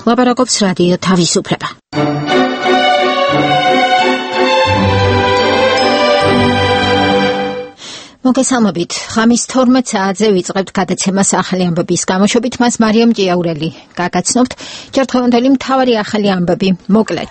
ლაპარაკობს რადიო თავისუფლება. მოგესალმებით. ღამის 12 საათზე ვიწყებთ გადაცემას ახალი ამბების გამოშვებით. მას მარიამ ჭიაურელი გაგაცნობთ. ჯერ დღევანდელი მთავარი ახალი ამბები მოკლედ.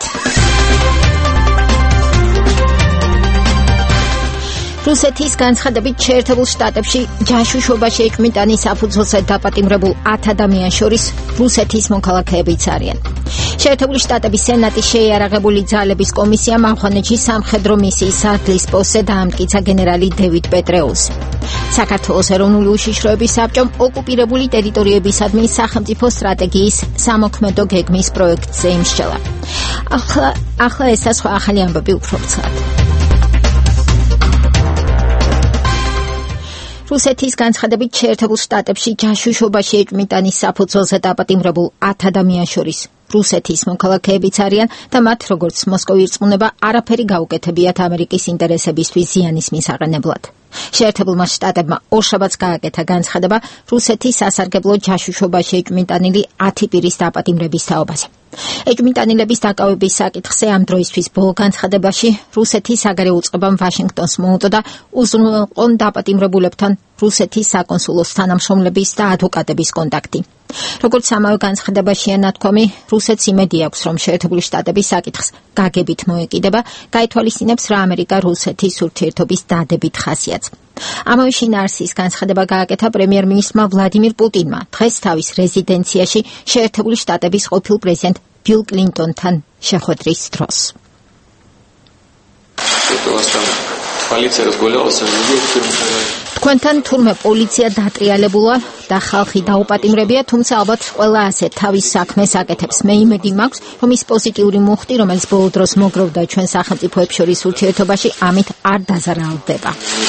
რუსეთის განცხადებით შეერთებულ შტატებში ჯაშუშობაში ეჭვმიტანის საფუძველზე დაპატიმრებულ 10 ადამიანს შორის რუსეთის მოქალაქეებიც არიან. შეერთებული შტატების სენატის შეიარაღებული ძალების კომისიამ ავღანეთში სამხედრო მისიის სარდლის პოსტზე დაამტკიცა გენერალი დევიდ პეტრეუსი. საქართველოს ეროვნული უშიშროების საბჭომ ოკუპირებული ტერიტორიებისადმი სახელმწიფო სტრატეგიის სამოქმედო გეგმის პროექტზე იმსჯელა. ახლა ესა სხვა ახალი ამბები უფრო ვრცლად. რუსეთის განცხადებით შეერთებულ შტატებში ჯაშუშობაში ეჭვმიტანის საფუძველზე დაპატიმრებულ 10 ადამიანს შორის რუსეთის მოქალაქეებიც არიან და მათ როგორც მოსკოვი ირწმუნება არაფერი გაუკეთებიათ ამერიკის ინტერესებისთვის ზიანის მისაყენებლად. შეერთებულმა შტატებმა ორშაბათს გააკეთა განცხადება რუსეთის სასარგებლო ჯაშუშობაში ეჭვმიტანილი 10 პირის დაპატიმრების თაობაზე. ეჭვმიტანილების დაკავების საკითხზე ამ დროისთვის ბოლო განცხადებაში რუსეთის საგარეო უწყებამ ვაშინგტონს მოუწოდა უზრუნველყონ დაპატიმრებულებთან რუსეთის საკონსულოს თანამშრომლების და ადვოკატების კონტაქტი. როგორც ამავე განცხადებაშია ნათქვამი, რუსეთს იმედი აქვს, რომ შეერთებული შტატების საკითხს გაგებით მოეკიდება, გაითვალისწინებს რა ამერიკა რუსეთის ურთიერთობის დადებით ხასიათს. ამავე შინაარსის განცხადება გააკეთა პრემიერ-მინისტრმა ვლადიმირ პუტინმა დღეს თავის რეზიდენციაში შეერთებული შტატების ყოფილ პრეზიდენტ ბილ კლინტონთან შეხვედრის დროს. თქვენთან თურმე პოლიცია დატრიალებულა და ხალხი დაუპატიმრებია, თუმცა ალბათ ყველა ასე თავის საქმეს აკეთებს. მე იმედი მაქვს, რომ ის პოზიტიური მუხტი, რომელიც ბოლო დროს მოგროვდა ჩვენ სახელმწიფოებს შორის ურთიერთობაში, ამით არ დაზარალდება.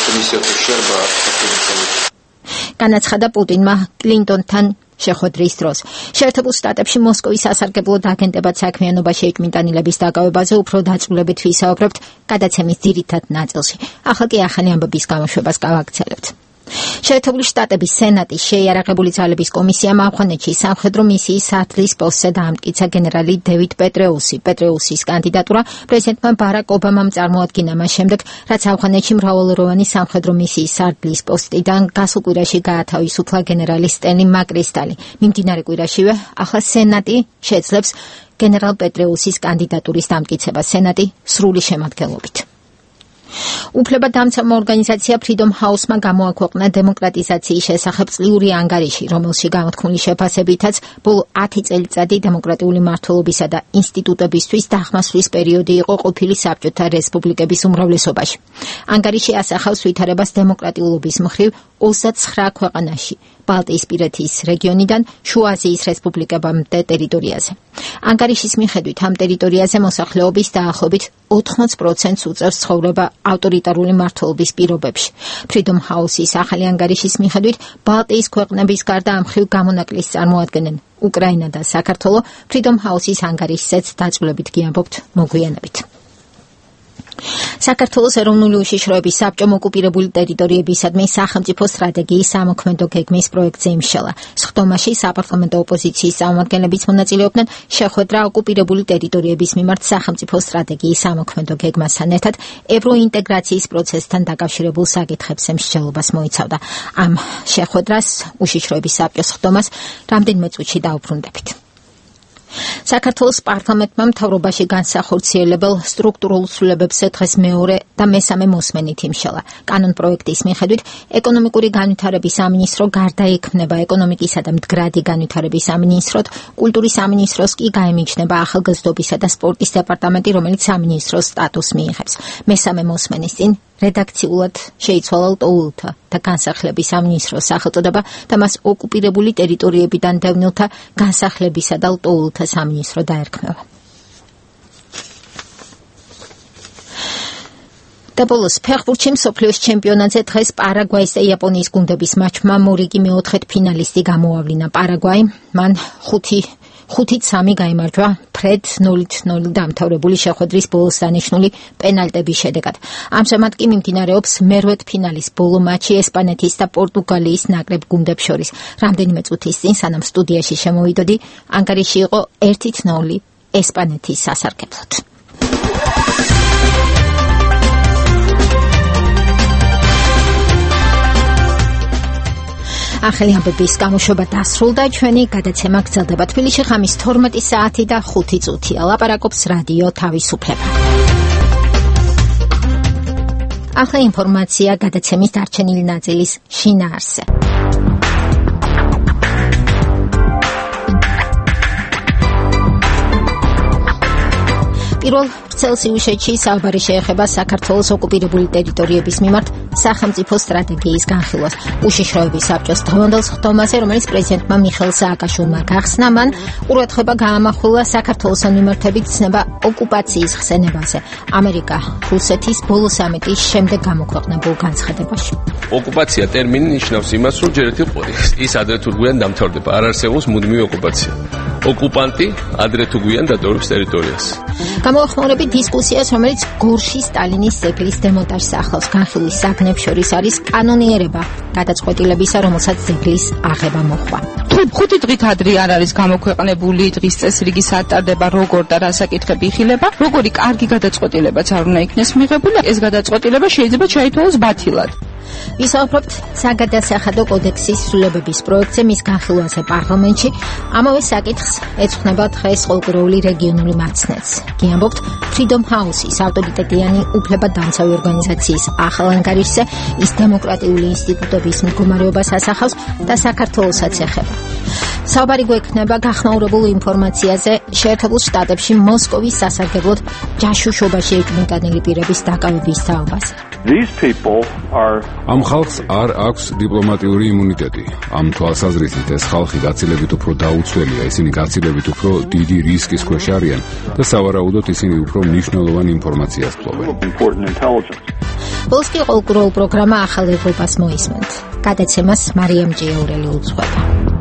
განაცხადა პუტინმა კლინტონთან შეხვედრის დროს. შეერთებულ შტატებში მოსკოვის სასარგებლო აგენტებად საქმიანობაში ეჭვმიტანილების დაკავებაზე უფრო დაწვრილებით ვისაუბრებთ გადაცემის ძირითად ნაწილში. ახლა კი ახალი ამბების გამოშვებას გავაგრძელებთ. შეერთებული შტატების სენატის შეიარაღებული ძალების კომისიამ ავღანეთში სამხედრო მისიის სარდლის პოსტზე დაამტკიცა გენერალი დევიდ პეტრეუსი. პეტრეუსის კანდიდატურა პრეზიდენტმა ბარაკ ობამამ წარმოადგინა მას შემდეგ, რაც ავღანეთში მრავალროვანი სამხედრო მისიის სარდლის პოსტიდან გასულ კვირაში გაათავისუფლა გენერალი სტენლი მაკრისტალი. მიმდინარე კვირაშივე ახლა სენატი შეძლებს გენერალ პეტრეუსის კანდიდატურის დამტკიცებას სენატი სრული შემადგენლობით. უფლებადამცემ ორგანიზაცია Freedom House-მა გამოაქვეყნა დემოკრატიზაციის შესახებ წლიური ანგარიში, რომელში გამოთქმული შეფასებითაც ბოლო 10 წელიწადი დემოკრატიული მმართველობისა და ინსტიტუტებისთვის დახმასვლის პერიოდი იყო ყოფილი საბჭოთა რესპუბლიკების უმრავლესობაში. ანგარიში ასახავს ვითარებას დემოკრატიულობის მხრივ 29 ქვეყანაში, ბალტიისპირეთის რეგიონიდან შუა აზიის რესპუბლიკებამდე ტერიტორიაზე. ანგარიშის მიხედვით ამ ტერიტორიაზე მოსახლეობის დაახლოებით 80%-ს უწევს ცხოვრება ავტორიტარული მმართველობის პირობებში. Freedom House-ის ახალი ანგარიშის მიხედვით ბალტიის ქვეყნების გარდა ამ მხრივ გამონაკლისს წარმოადგენენ უკრაინა და საქართველო. Freedom House-ის ანგარიშზეც დაწვრილებით გიამბობთ მოგვიანებით. საქართველოს ეროვნული უშიშროების საბჭომ ოკუპირებული ტერიტორიებისადმი სახელმწიფო სტრატეგიის სამოქმედო გეგმის პროექტზე იმსჯელა. სხდომაში საპარლამენტო ოპოზიციის წარმომადგენლებიც მონაწილეობდნენ. შეხვედრა ოკუპირებული ტერიტორიების მიმართ სახელმწიფო სტრატეგიის სამოქმედო გეგმასთან ერთად ევროინტეგრაციის პროცესთან დაკავშირებულ საკითხებს მსჯელობას მოიცავდა. ამ შეხვედრას უშიშროების საბჭოს სხდომას რამდენიმე წუთში დაუბრუნდებით. საქართველოს პარლამენტმა მთავრობაში განსახორციელებელ სტრუქტურულ ცვლილებებზე დღეს მეორე და მესამე მოსმენით იმსჯელა. კანონპროექტის მიხედვით ეკონომიკური განვითარების სამინისტრო გარდა ექმნება ეკონომიკისა და მდგრადი განვითარების სამინისტროთ, კულტურის სამინისტროს კი გაემიჯნება ახალგაზრდობისა და სპორტის დეპარტამენტი, რომელიც სამინისტროს სტატუსს მიიღებს. მესამე მოსმენის წინ რედაქციულად შეიცვალა ლტოულთა და განსახლების სამინისტროს სახელწოდება და მას ოკუპირებული ტერიტორიებიდან დევნილთა განსახლებისა და ლტოულთა სამინისტრო დაერქმევა. და ბოლოს ფეხბურთში მსოფლიოს ჩემპიონატზე დღეს პარაგვაის და იაპონიის გუნდების მატჩმა მორიგი მეოთხედფინალისტი გამოავლინა. პარაგვაი მან 5-3 გაიმარჯვა ფრედ 0-0 დამთავრებული შეხვედრის ბოლოს დანიშნული პენალტების შედეგად. ამჟამად კი მიმდინარეობს მერვედ ფინალის ბოლო მატჩი ესპანეთის და პორტუგალიის ნაკრებ გუნდებს შორის. რამდენიმე წუთის წინ სანამ სტუდიაში შემოვიდოდი, ანგარიში იყო 1-0 ესპანეთის სასარგებლოდ. ახალი ამბების გამოშვება დასრულდა. ჩვენი გადაცემა გრძელდება. თბილისში ღამის 12 საათი და 5 წუთია. ლაპარაკობს რადიო თავისუფლება. ახლა ინფორმაცია გადაცემის დარჩენილი ნაწილის შინაარსზე. პირველ ცელსიუსში საუბარი შეეხება საქართველოს ოკუპირებული ტერიტორიების მიმართ სახელმწიფო სტრატეგიის განხილვას. უშიშროების საბჭოს დღევანდელ სხდომაზე, რომელიც პრეზიდენტმა მიხეილ სააკაშვილმა გახსნა, მან ყურადღება გაამახვილა საქართველოსთან მიმართებით ცნება ოკუპაციის ხსენებაზე. ამერიკა რუსეთის ბოლო სამიტის შემდეგ გამოქვეყნებულ განცხადებაში. ოკუპაცია ტერმინი ნიშნავს იმას, რომ ჯერ ერთი ის ადრე თუ გვიან დამთავრდება. არ არსებობს მუდმივი ოკუპაცია. ოკუპანტი ადრე თუ გვიან დატოვებს ტერიტორიას. გამოახმაურებით დისკუსიას, რომელიც გორში სტალინის ძეგლის დემონტაჟს ახლავს. განხილვის საგნებს შორის არის კანონიერება გადაწყვეტილებისა, რომელსაც ძეგლის აღება მოხდა. 5 დღით ადრე არ არის გამოქვეყნებული დღის წესრიგი სატარდება როგორ და რა საკითხები იხილება, როგორი კარგი გადაწყვეტილებაც არ უნდა იქნეს მიღებული, ეს გადაწყვეტილება შეიძლება ჩაითვალოს ბათილად. ვისაუბრებთ საგადასახადო კოდექსის ცვლილებების პროექტზე, მის განხილვაზე პარლამენტში. ამავე საკითხს ეძღვნება დღეს ყოველკვირეული რეგიონული მაცნეც. გიამბობთ Freedom House-ის ავტორიტეტიანი უფლებადამცავი ორგანიზაციის ახალ ანგარიშზე, ის დემოკრატიული ინსტიტუტების მდგომარეობას ასახავს და საქართველოსაც ეხება. საუბარი გვექნება გახმაურებულ ინფორმაციაზე შეერთებულ შტატებში მოსკოვის სასარგებლოდ ჯაშუშობაში ეკმიტანილი პირების დაკავების თაობაზე. ამ ხალხს არ აქვს დიპლომატიური იმუნიტეტი. ამ თვალსაზრისით ეს ხალხი გაცილებით უფრო დაუცველია, ისინი გაცილებით უფრო დიდი რისკის ქვეშ არიან და სავარაუდოდ ისინი უფრო მნიშვნელოვან ინფორმაციას ფლობენ. ბოლსკი ყოველკვირეულ პროგრამა ახალ ევროპას მოისმენთ. გადაცემას მარიამ ჭიაურელი უძღვება.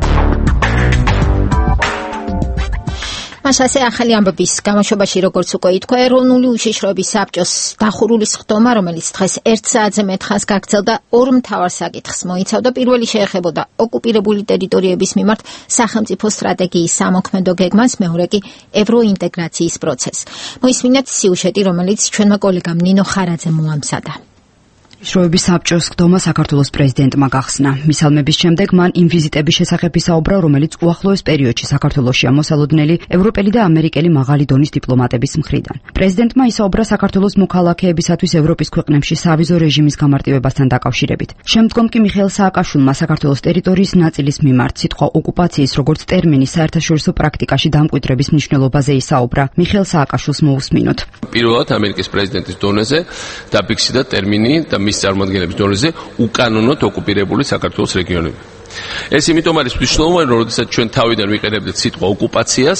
მასაზე ახალი ამბების გამოშვებაში, როგორც უკვე ითქვა, ეროვნული უშიშროების საბჭოს დახურული სხდომა, რომელიც დღეს 1 საათზე მეტ ხანს გაგრძელდა, ორ მთავარ საკითხს მოიცავდა. პირველი შეეხებოდა ოკუპირებული ტერიტორიების მიმართ სახელმწიფო სტრატეგიის სამოქმედო გეგმას, მეორე კი ევროინტეგრაციის პროცესს. მოისმინეთ სიუჟეტი, რომელიც ჩვენმა კოლეგამ ნინო ხარაძემ მოამზადა. უშიშროების საბჭოს სხდომა საქართველოს პრეზიდენტმა გახსნა. მისალმების შემდეგ მან იმ ვიზიტების შესახებ ისაუბრა, რომელიც უახლოეს პერიოდში საქართველოსშია მოსალოდნელი ევროპელი და ამერიკელი მაღალი დონის დიპლომატების მხრიდან. პრეზიდენტმა ისაუბრა საქართველოს მოქალაქეებისათვის ევროპის ქვეყნებში სავიზო რეჟიმის გამარტივებასთან დაკავშირებით. შემდგომ კი მიხეილ სააკაშვილმა საქართველოს ტერიტორიის ნაწილის მიმართ სიტყვა ოკუპაციის როგორც ტერმინის საერთაშორისო პრაქტიკაში დამკვიდრების მნიშვნელობაზე ისაუბრა. მიხეილ სააკაშვილს მოусმინოთ. პირველად ამერიკის პრეზიდენტის დონეზე დაფიქსირდა ტერმინი და მის წარმოადგენლების დონეზე უკანონოდ ოკუპირებული საქართველოს რეგიონები. ეს იმიტომ არის მნიშვნელოვანი, რომ როდესაც ჩვენ თავიდან ვიყენებდით სიტყვა ოკუპაციას,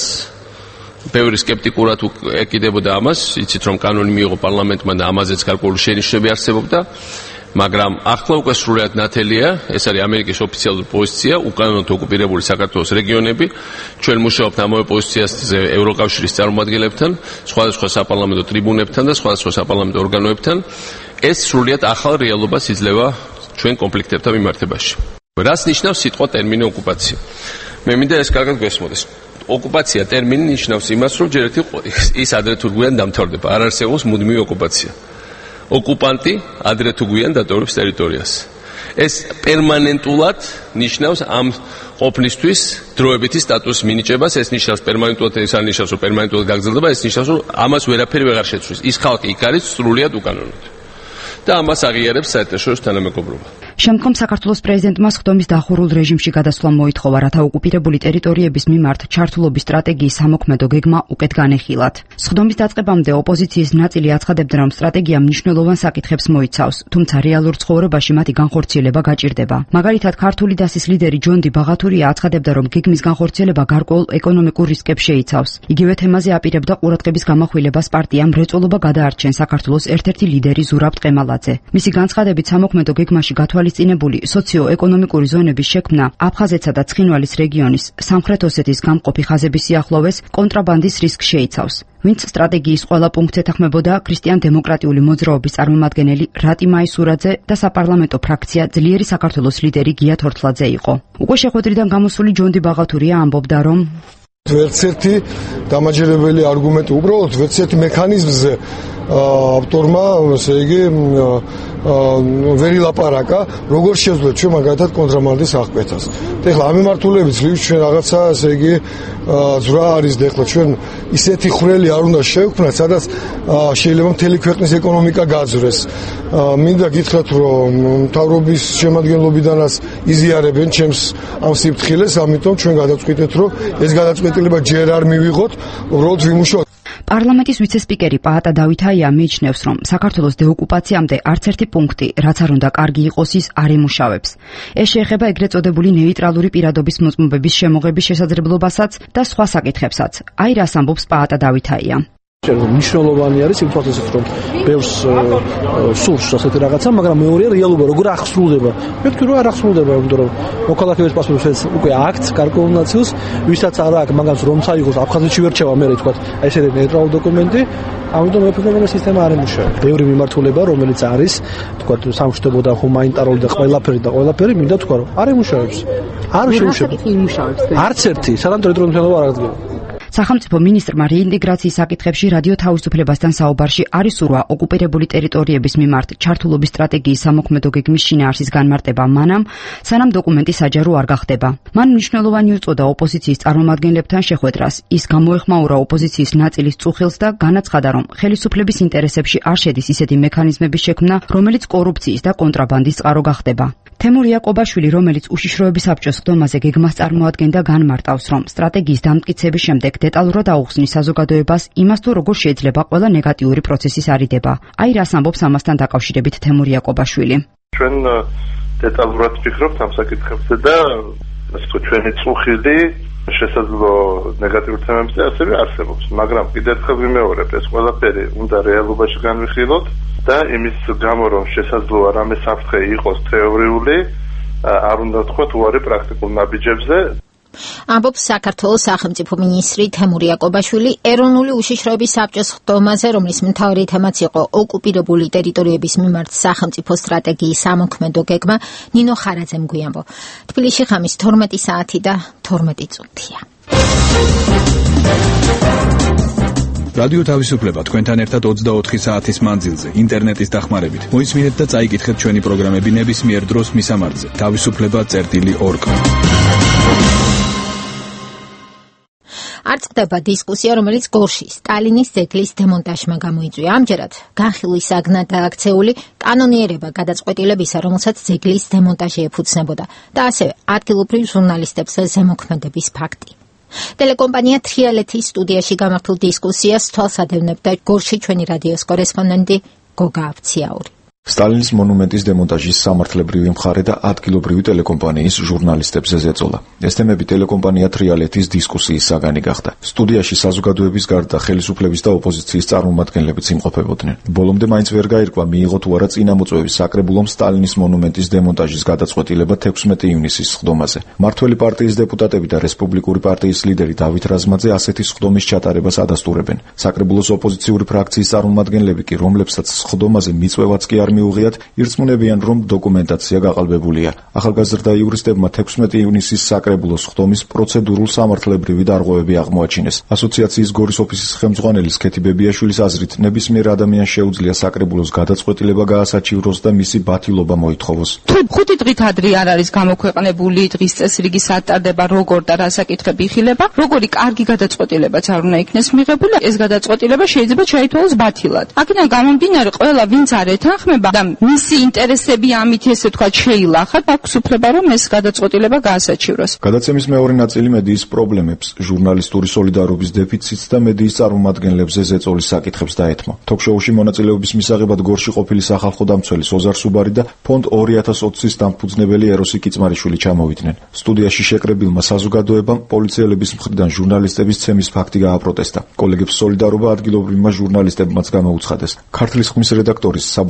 ბევრი სკეპტიკურად ეკიდებოდა ამას, იცით რომ კანონი მიიღო პარლამენტმა და ამაზეც გარკვეული შენიშვნები არსებობდა, მაგრამ ახლა უკვე სრულად ნათელია, ეს არის ამერიკის ოფიციალური პოზიცია, უკანონოდ ოკუპირებული საქართველოს რეგიონები. ჩვენ მუშაობთ ამავე პოზიციაზე ევროკავშირის წარმომადგენლებთან, სხვადასხვა საპარლამენტო ტრიბუნებთან და სხვადასხვა საპარლამენტო ორგანოებთან. ეს სრულად ახალ რეალობას იძლევა ჩვენ კონფლიქტებთან მიმართებაში. რას ნიშნავს სიტყვა ტერმინი ოკუპაცია? მე მინდა ეს კარგად გესმოდეს. ოკუპაცია ტერმინი ნიშნავს იმას, რომ ჯერ ერთი ის ადრე თუ გვიან დამთავრდება. არ არსებობს მუდმივი ოკუპაცია. ოკუპანტი ადრე თუ გვიან დატოვებს ტერიტორიას. ეს პერმანენტულად ნიშნავს ამ ყოფნისთვის დროებითი სტატუსის მინიჭებას. ეს ნიშნავს პერმანენტულად, ეს არ ნიშნავს, რომ პერმანენტულად გაგრძელდება, ეს ნიშნავს, რომ ამას ვერაფერი ვეღარ შეცვლის. ის ხალხი იქ არის სრულიად უკანონოდ. და ამას აღიარებს საერთაშორისო თანამეგობრობა. შემდგომ საქართველოს პრეზიდენტმა სხდომის დახურულ რეჟიმში გადასვლა მოითხოვა, რათა ოკუპირებული ტერიტორიების მიმართ ჩართულობის სტრატეგიის სამოქმედო გეგმა უკეთ განეხილათ. სხდომის დაწყებამდე ოპოზიციის ნაწილი აცხადებდა, რომ სტრატეგია მნიშვნელოვან საკითხებს მოიცავს, თუმცა რეალურ ცხოვრებაში მათი განხორციელება გაჭირდება. მაგალითად, ქართული დასის ლიდერი ჯონდი ბაღათურია აცხადებდა, რომ გეგმის განხორციელება გარკვეულ ეკონომიკურ რისკებს შეიცავს. იგივე თემაზე აპირებდა ყურადღების გამახვილებას პარტიამ მრეწველობა გადაარჩენ საქართველოს ერთ-ერთი ლიდერი ზურაბ ტყემალაძე. მისი განცხადებით, სამოქმედო გეგმაში გათვალისწინებულია გათვალისწინებული სოციო-ეკონომიკური ზონების შექმნა აფხაზეთსა და ცხინვალის რეგიონის სამხრეთ ოსეთის გამყოფი ხაზების სიახლოვეს კონტრაბანდის რისკს შეიცავს. ვინც სტრატეგიის ყველა პუნქტს ეთანხმებოდა ქრისტიან-დემოკრატიული მოძრაობის წარმომადგენელი რატი მაისურაძე და საპარლამენტო ფრაქცია ძლიერი საქართველოს ლიდერი გია თორთლაძე იყო. უკვე შეხვედრიდან გამოსული ჯონდი ბაღათურია ამბობდა, რომ ვერც ერთი დამაჯერებელი არგუმენტი, უბრალოდ ვერც ერთი მექანიზმზე ავტორმა, ესე იგი, ვერ ილაპარაკა, როგორ შეძლოთ ჩვენ მაგალითად კონტრაბანდის აღკვეთას. ეხლა ამ მიმართულებით ძლივს ჩვენ რაღაცა, ესე იგი, ზრა არის და ეხლა ჩვენ ისეთი ხვრელი არ უნდა შევქმნათ, სადაც შეიძლება მთელი ქვეყნის ეკონომიკა გაძვრეს. მინდა გითხრათ, რომ მთავრობის შემადგენლობიდანაც იზიარებენ ჩემს ამ სიფრთხილეს, ამიტომ ჩვენ გადავწყვიტეთ, რომ ეს გადაწყვეტილება ჯერ არ მივიღოთ, უბრალოდ ვიმუშაოთ. პარლამენტის ვიცე-სპიკერი პაატა დავითაია მიიჩნევს, რომ საქართველოს დეოკუპაციამდე არც ერთი პუნქტი, რაც არ უნდა კარგი იყოს, ის არ იმუშავებს. ეს შეეხება ეგრეთ წოდებული ნეიტრალური პირადობის მოწმობების შემოღების შესაძლებლობასაც და სხვა საკითხებსაც. აი რას ამბობს პაატა დავითაია. მნიშვნელოვანი არის იმ პროცესით, რომ ბევრს სურს ასეთი რაღაცა, მაგრამ მეორეა რეალობა როგორ ახსრულდება. მე ვთქვი, რომ არ ახსრულდება, იმიტომ რომ მოქალაქეების პასპორტს უკვე აქვთ გარკვეულ ნაწილს, ვისაც არ აქვს, მაგას რომ წაიღოს აფხაზეთში ვერ რჩება, მე თქვა, აი ესეთი ნეიტრალური დოკუმენტი, ამიტომ მე ვფიქრობ, რომ სისტემა არ იმუშავებს. ბევრი მიმართულება, რომელიც არის, თქვა, სამშვიდობო და ჰუმანიტარული და ყველაფერი, მინდა თქვა, რომ არ იმუშავებს. არ იმუშავებს. არც ერთი, სანამ ტერიტორიული მნიშვნელობა არ აღდგება. სახელმწიფო მინისტრმა რეინტეგრაციის საკითხებში რადიო თავისუფლებასთან საუბარში არ ისურვა ოკუპირებული ტერიტორიების მიმართ ჩართულობის სტრატეგიის სამოქმედო გეგმის შინაარსის განმარტება მანამ, სანამ დოკუმენტი საჯარო არ გახდება. მან მნიშვნელოვანი უწოდა ოპოზიციის წარმომადგენლებთან შეხვედრას. ის გამოეხმაურა ოპოზიციის ნაწილის წუხილს და განაცხადა, რომ ხელისუფლების ინტერესებში არ შედის ისეთი მექანიზმების შექმნა, რომელიც კორუფციის და კონტრაბანდის წყარო გახდება. თემურ იაკობაშვილი, რომელიც უშიშროების საბჭოს ხდომაზე გეგმას წარმოადგენდა, განმარტავს, რომ სტრატეგიის დამტკიცების შემდეგ დეტალურად აუხსნის საზოგადოებას იმას, თუ როგორ შეიძლება ყველა ნეგატიური პროცესის არიდება. აი რას ამბობს ამასთან დაკავშირებით თემურ იაკობაშვილი. ჩვენ დეტალურად ვფიქრობთ ამ საკითხებზე და ასე ვთქვათ, ჩვენი წუხილი შესაძლო ნეგატიურ თემებზე ასევე არსებობს, მაგრამ კიდევ ერთხელ ვიმეორებ, ეს ყველაფერი უნდა რეალობაში განვიხილოთ და იმის გამო, რომ შესაძლოა რამე საფრთხე იყოს თეორიული, არ უნდა ვთქვათ უარი პრაქტიკულ ნაბიჯებზე. ამბობს საქართველოს სახელმწიფო მინისტრი თემურ იაკობაშვილი ეროვნული უშიშროების საბჭოს ხდომაზე, რომლის მთავარი თემაც იყო ოკუპირებული ტერიტორიების მიმართ სახელმწიფო სტრატეგიის სამოქმედო გეგმა. ნინო ხარაძემ გვიამბო. თბილისში ხამის 12 საათი და 12 წუთია. რადიო თავისუფლება თქვენთან ერთად 24 საათის მანძილზე ინტერნეტის დახმარებით. მოისმინეთ და წაიკითხეთ ჩვენი პროგრამები ნებისმიერ დროს მისამართზე თავისუფლება.org. არ წყდება დისკუსია, რომელიც გორში სტალინის ძეგლის დემონტაჟმა გამოიწვია. ამჯერად განხილვისაგნად აქცეული კანონიერება გადაწყვეტილებისა, რომელსაც ძეგლის დემონტაჟი ეფუძნებოდა და ასევე ადგილობრივ ჟურნალისტებს ზემოქმედების ფაქტი. ტელეკომპანია თრიალეთის სტუდიაში გამართულ დისკუსიას თვალს ადევნებდა გორში ჩვენი რადიოს კორესპონდენტი გოგა აფციაური. სტალინის მონუმენტის დემონტაჟის სამართლებრივი მხარე და ადგილობრივი ტელეკომპანიის ჟურნალისტებზე ზეწოლა. ეს თემები ტელეკომპანია თრიალეთის დისკუსიის საგანი გახდა. სტუდიაში საზოგადოების გარდა ხელისუფლების და ოპოზიციის წარმომადგენლებიც იმყოფებოდნენ. ბოლომდე მაინც ვერ გაირკვა მიიღო თუ არა წინამოწვევის საკრებულომ სტალინის მონუმენტის დემონტაჟის გადაწყვეტილება 16 ივნისის სხდომაზე. მართველი პარტიის დეპუტატები და რესპუბლიკური პარტიის ლიდერი დავით რაზმაძე ასეთი სხდომის ჩატარებას ადასტურებენ. საკრებულოს ოპოზიციური ფრაქციის წარმომადგენლები კი, რომლებსაც სხდომაზე მიწვევაც კი არ მიუღიათ, ირწმუნებიან, რომ დოკუმენტაცია გაყალბებულია. ახალგაზრდა იურისტებმა 16 ივნისის საკრებულოს სხდომის პროცედურულ სამართლებრივი დარღვევები აღმოაჩინეს. ასოციაციის გორის ოფისის ხელმძღვანელი სქეთი ბებიაშვილის აზრით, ნებისმიერ ადამიანს შეუძლია საკრებულოს გადაწყვეტილება გაასაჩივროს და მისი ბათილობა მოითხოვოს. თუ 5 დღით ადრე არ არის გამოქვეყნებული დღის წესრიგი სატარდება, როგორ და რა საკითხები იხილება, როგორი კარგი გადაწყვეტილებაც არ უნდა იქნეს მიღებული, ეს გადაწყვეტილება შეიძლება ჩაითვალოს ბათილად. აქედან გამომდინარე, ყველა ვინც არ ეთანხმება და მისი ინტერესები ამით ესე თქვა შეილახათ, აქვს უფლება რომ ეს გადაწყვეტილება გაასაჩივროს. გადაცემის მეორე ნაწილი მედიის პრობლემებს, ჟურნალისტური სოლიდარობის დეფიციტს და მედიის წარმომადგენლებზე ზეწოლის საკითხებს დაეთმო. თოქ-შოუში მონაწილეობის მისაღებად გორში ყოფილი სახალხო დამცველი ოზარ სუბარი და ფონდ 2020-ის დამფუძნებელი ეროსი კიწმარიშვილი ჩამოვიდნენ. სტუდიაში შეკრებილმა საზოგადოებამ პოლიციელების მხრიდან ჟურნალისტების ცემის ფაქტი გააპროტესტა. კოლეგებს სოლიდარობა ადგილობრივმა ჟურნალისტებმაც გამოუცხადეს. ქართლის ხმის რედაქტორის საბა წიწიკაშვილის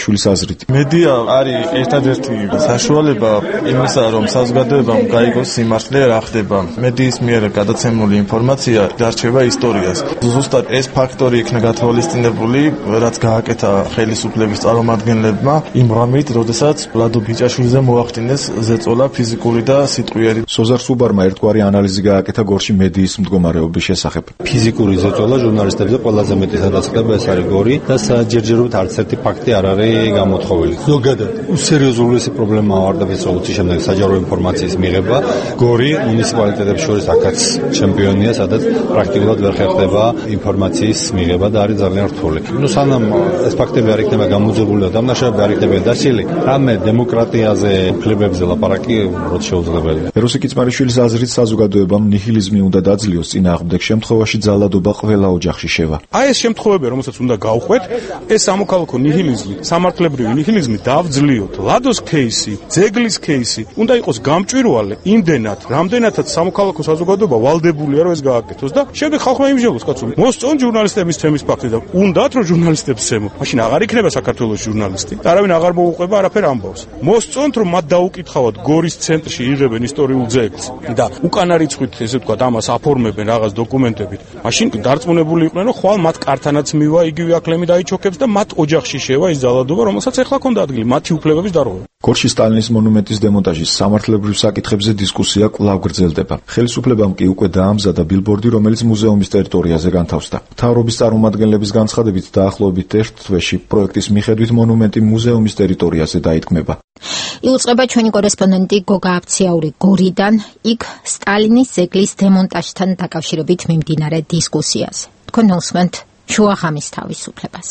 კისმარიშვილის აზრით. მედია არის ერთადერთი საშუალება იმისა, რომ საზოგადოებამ გაიგოს სიმართლე რა ხდება. მედიის მიერ გადაცემული ინფორმაცია დარჩება ისტორიას. ზუსტად ეს ფაქტორი იქნა გათვალისწინებული, რაც გააკეთა ხელისუფლების წარმომადგენლებმა იმ ღამით, როდესაც ვლადო ბიჭაშვილზე მოახდინეს ზეწოლა ფიზიკური და სიტყვიერი. სოზარ სუბარმა ერთგვარი ანალიზი გააკეთა გორში მედიის მდგომარეობის შესახებ. ფიზიკური ზეწოლა ჟურნალისტებზე ყველაზე მეტი სადაწყება ეს არის გორი და საჯერჯერობით არც ერთი ფაქტი არ არის გამოთხოვილი. ზოგადად სერიოზული პრობლემაა ვარდაფის რევოლუციის შემდეგ საჯარო ინფორმაციის მიღება. გორი მუნიციპალიტეტებს შორის აქაც ჩემპიონია, სადაც პრაქტიკულად ვერ ხერხდება ინფორმაციის მიღება და არის ძალიან რთული. სანამ ეს ფაქტები არ იქნება გამოძებული და დამნაშავეები არ იქნება დასილი, რამე დემოკრატიაზე, უფლებებზე ლაპარაკი უბრალოდ შეუძლებელია. ეროსი კიცმარიშვილის აზრით საზოგადოებამ ნიჰილიზმი უნდა დაძლიოს, წინააღმდეგ შემთხვევაში ძალადობა ყველა ოჯახში შევა. აი ეს შემთხვევები, რომელსაც უნდა გავხვეთ, ეს სამოქალაქო ნიჰილიზმი, სამართლებრივი ნიჰილიზმი დავძლიოთ. ლადოს кейსი, ძეგლის кейსი უნდა იყოს გამჭვირვალე იმდენად, რამდენადაც სამოქალაქო საზოგადოება ვალდებულია რომ ეს გააკეთოს და შემდეგ ხალხმა იმჟელოს კაცო. მოსწონ ჟურნალისტების თემის ფაქტი და უნდათ რომ ჟურნალისტებს ცემო. მაშინ აღარ იქნება საქართველოს ჟურნალისტი. და არავინ აღარ მოუყვება არაფერ ამბავს. მოსწონთ რომ მათ დაუკითხავად გორის ცენტრში იღებენ ისტორიულ ძეგლს და უკანა რიცხვით ესე ვთქვათ ამას აფორმებენ რაღაც დოკუმენტებით. მაშინ დარწმუნებული იყვნენ რომ ხვალ მათ კარტანაც მივა იგივე აკლემი დაიჩოქებს და მათ ოჯახში შევა ის ძალადობა, რომელსაც ეხლა ქონდა ადგილი მათი უფლებების დარღვევა. გორში სტალინის მონუმენტის დემონტაჟის სამართლებრივ საკითხებზე დისკუსია კვლავ გრძელდება. ხელისუფლებამ კი უკვე დაამზადა ბილბორდი, რომელიც მუზეუმის ტერიტორიაზე განთავსდა. მთავრობის წარმომადგენლების განცხადებით დაახლოებით ერთ თვეში პროექტის მიხედვით მონუმენტი მუზეუმის ტერიტორიაზე დაითქმება. იუწყება ჩვენი კორესპონდენტი გოგა აფციაური გორიდან, იქ სტალინის ძეგლის დემონტაჟთან დაკავშირებით მიმდინარე დისკუსიაზე. თქვენ უსმენთ შუაღამის თავისუფლებას.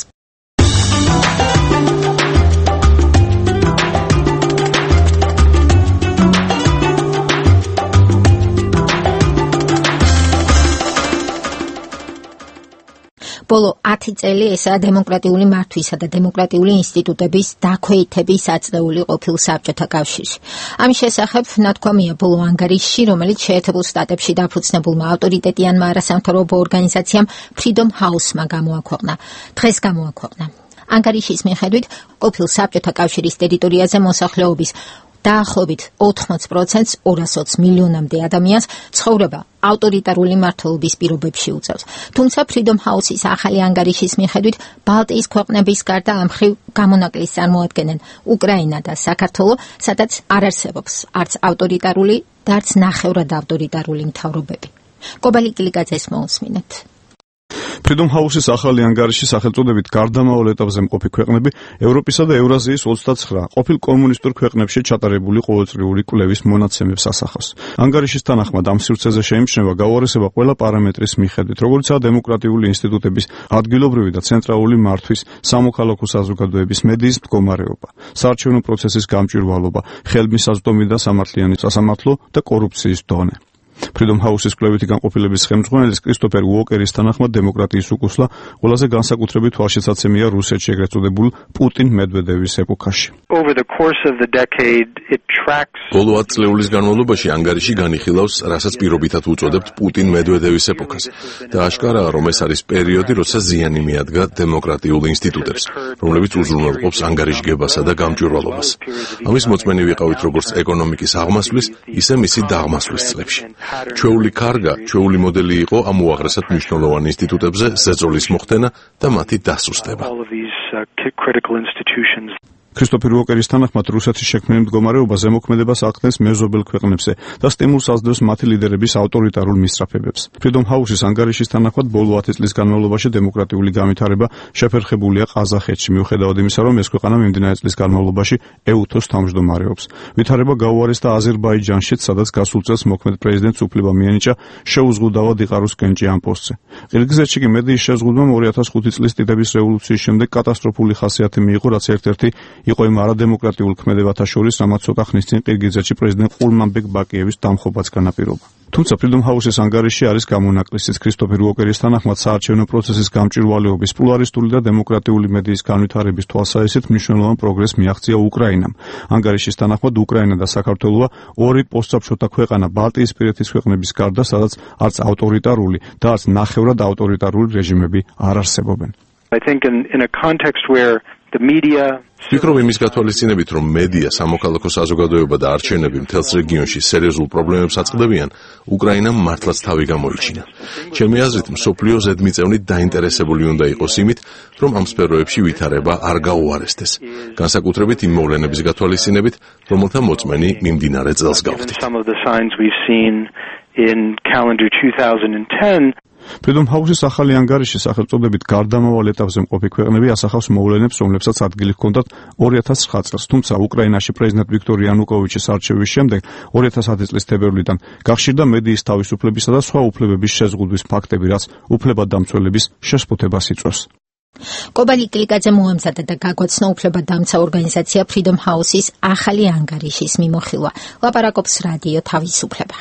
ბოლო 10 წელი ესაა დემოკრატიული მართვისა და დემოკრატიული ინსტიტუტების დაქვეითების აწეული ყოფილ საბჭოთა კავშირში. ამის შესახებ ნათქვამია ბოლო ანგარიშში, რომელიც შეერთებულ შტატებში დაფუძნებულმა ავტორიტეტიანმა არასამთავრობო ორგანიზაციამ Freedom House-მა გამოაქვეყნა. დღეს გამოაქვეყნა. ანგარიშის მიხედვით, ყოფილ საბჭოთა კავშირის ტერიტორიაზე მოსახლეობის დაახლოებით 80%-ს 220 მილიონამდე ადამიანს ცხოვრება ავტორიტარული მმართველობის პირობებში უწევს. თუმცა Freedom House-ის ახალი ანგარიშის მიხედვით, ბალტიის ქვეყნების გარდა ამ მხრივ გამონაკლისს წარმოადგენენ უკრაინა და საქართველო, სადაც არ არსებობს არც ავტორიტარული და არც ნახევრად ავტორიტარული მთავრობები. კობალი კილიკაძეს მოусმინეთ. Freedom House-ის ახალი ანგარიშის სახელწოდებით გარდამავალ ეტაპზე მყოფი ქვეყნები ევროპისა და ევრაზიის 29 ყოფილ კომუნისტურ ქვეყნებში ჩატარებული ყოველწლიური კვლევის მონაცემებს ასახავს. ანგარიშის თანახმად ამ სივრცეზე შეიმჩნევა გაუარესება ყველა პარამეტრის მიხედვით, როგორიცაა დემოკრატიული ინსტიტუტების, ადგილობრივი და ცენტრალური მართვის, სამოქალაქო საზოგადოების, მედიის მდგომარეობა, საარჩევნო პროცესის გამჭვირვალობა, ხელმისაწვდომი და სამართლიანი სასამართლო და კორუფციის დონე. Freedom House-ის კვლევითი განყოფილების ხელმძღვანელის კრისტოფერ უოკერის თანახმად დემოკრატიის უკუსლა ყველაზე განსაკუთრებით თვალშეცაცემია რუსეთში ეგრეთ წოდებულ პუტინ-მედვედევის ეპოქაში. ბოლო 10 წლეულის განმავლობაში ანგარიში განიხილავს, რასაც პირობითად უწოდებთ პუტინ-მედვედევის ეპოქას და აშკარაა, რომ ეს არის პერიოდი, როცა ზიანი მიადგა დემოკრატიულ ინსტიტუტებს, რომლებიც უზრუნველყოფს ანგარიშგებასა და გამჭვირვალობას. ამის მოწმენი ვიყავით როგორც ეკონომიკის აღმასვლის, ისე მისი დაღმასვლის წლებში. ჩვეული კარგა, ჩვეული მოდელი იყო ამ უაღრესად მნიშვნელოვან ინსტიტუტებზე ზეწოლის მოხდენა და მათი დასუსტება. კრისტოფერ უოკერის თანახმად რუსეთის შექმნილი მდგომარეობა ზემოქმედებას ახდენს მეზობელ ქვეყნებზე და სტიმულს აძლევს მათი ლიდერების ავტორიტარულ მისწრაფებებს. Freedom House-ის ანგარიშის თანახმად ბოლო 10 წლის განმავლობაში დემოკრატიული განვითარება შეფერხებულია ყაზახეთში, მიუხედავად იმისა, რომ ეს ქვეყანა მიმდინარე წლის განმავლობაში EUTO-ს თავმჯდომარეობს. ვითარება გაუარესდა აზერბაიჯანშიც, სადაც გასულ წელს მოქმედ პრეზიდენტს უფლება მიენიჭა შეუზღუდავად იყაროს კენჭი ამ პოსტზე. ყირგიზეთში კი მედიის შეზღუდვამ 2005 წლის ტიტების რევოლუციის შემდეგ კატასტროფული ხასიათი მიიღო, რაც ერთ-ერთი იყო იმ არადემოკრატიულ ქმედებათა შორის, რამაც ცოტა ხნის წინ ყირგიზეთში პრეზიდენტ ყურმანბეკ ბაკიევის დამხობაც განაპირობა. თუმცა Freedom House-ის ანგარიში არის გამონაკლისიც. კრისტოფერ უოკერის თანახმად საარჩევნო პროცესის გამჭვირვალეობის, პლურალისტური და დემოკრატიული მედიის განვითარების თვალსაზრისით მნიშვნელოვან პროგრესს მიაღწია უკრაინამ. ანგარიშის თანახმად უკრაინა და საქართველოა ორი პოსტსაბჭოთა ქვეყანა ბალტიისპირეთის ქვეყნების გარდა, სადაც არც ავტორიტარული და არც ნახევრად ავტორიტარული რეჟიმები არ არსებობენ. I think in a context where ვფიქრობ იმის გათვალისწინებით, რომ მედია, სამოქალაქო საზოგადოება და არჩევნები მთელს რეგიონში სერიოზულ პრობლემებს აწყდებიან, უკრაინამ მართლაც თავი გამოიჩინა. ჩემი აზრით, მსოფლიო ზედმიწევნით დაინტერესებული უნდა იყოს იმით, რომ ამ სფეროებში ვითარება არ გაუარესდეს. განსაკუთრებით იმ მოვლენების გათვალისწინებით, რომელთა მოწმენი მიმდინარე წელს გავხდით. Freedom House-ის ახალი ანგარიში სახელწოდებით გარდამავალ ეტაპზე მყოფი ქვეყნები ასახავს მოვლენებს, რომლებსაც ადგილი ჰქონდათ 2009 წელს, თუმცა უკრაინაში პრეზიდენტ ვიქტორ იანუკოვიჩის არჩევის შემდეგ 2010 წლის თებერვლიდან გახშირდა მედიის თავისუფლებისა და სხვა უფლებების შეზღუდვის ფაქტები, რაც უფლებადამცველების შესყიდვას იწვევს. კობალი კლიკაძე მოამზადა და გაგვაცნო უფლებადამცავ ორგანიზაცია Freedom House-ის ახალი ანგარიშის მიმოხილვა. ლაპარაკობს რადიო თავისუფლება.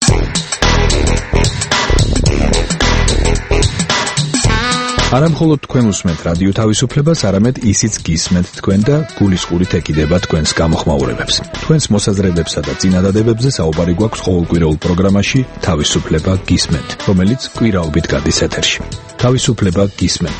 არა მხოლოდ თქვენ უსმენთ რადიო თავისუფლებას, არამედ ისიც გისმენთ თქვენ და გულისყურით ეკიდება თქვენს გამოხმაურებებს. თქვენს მოსაზრებებსა და წინადადებებზე საუბარი გვაქვს ყოველკვირეულ პროგრამაში თავისუფლება გისმენთ, რომელიც კვირაობით გადის ეთერში. თავისუფლება გისმენთ.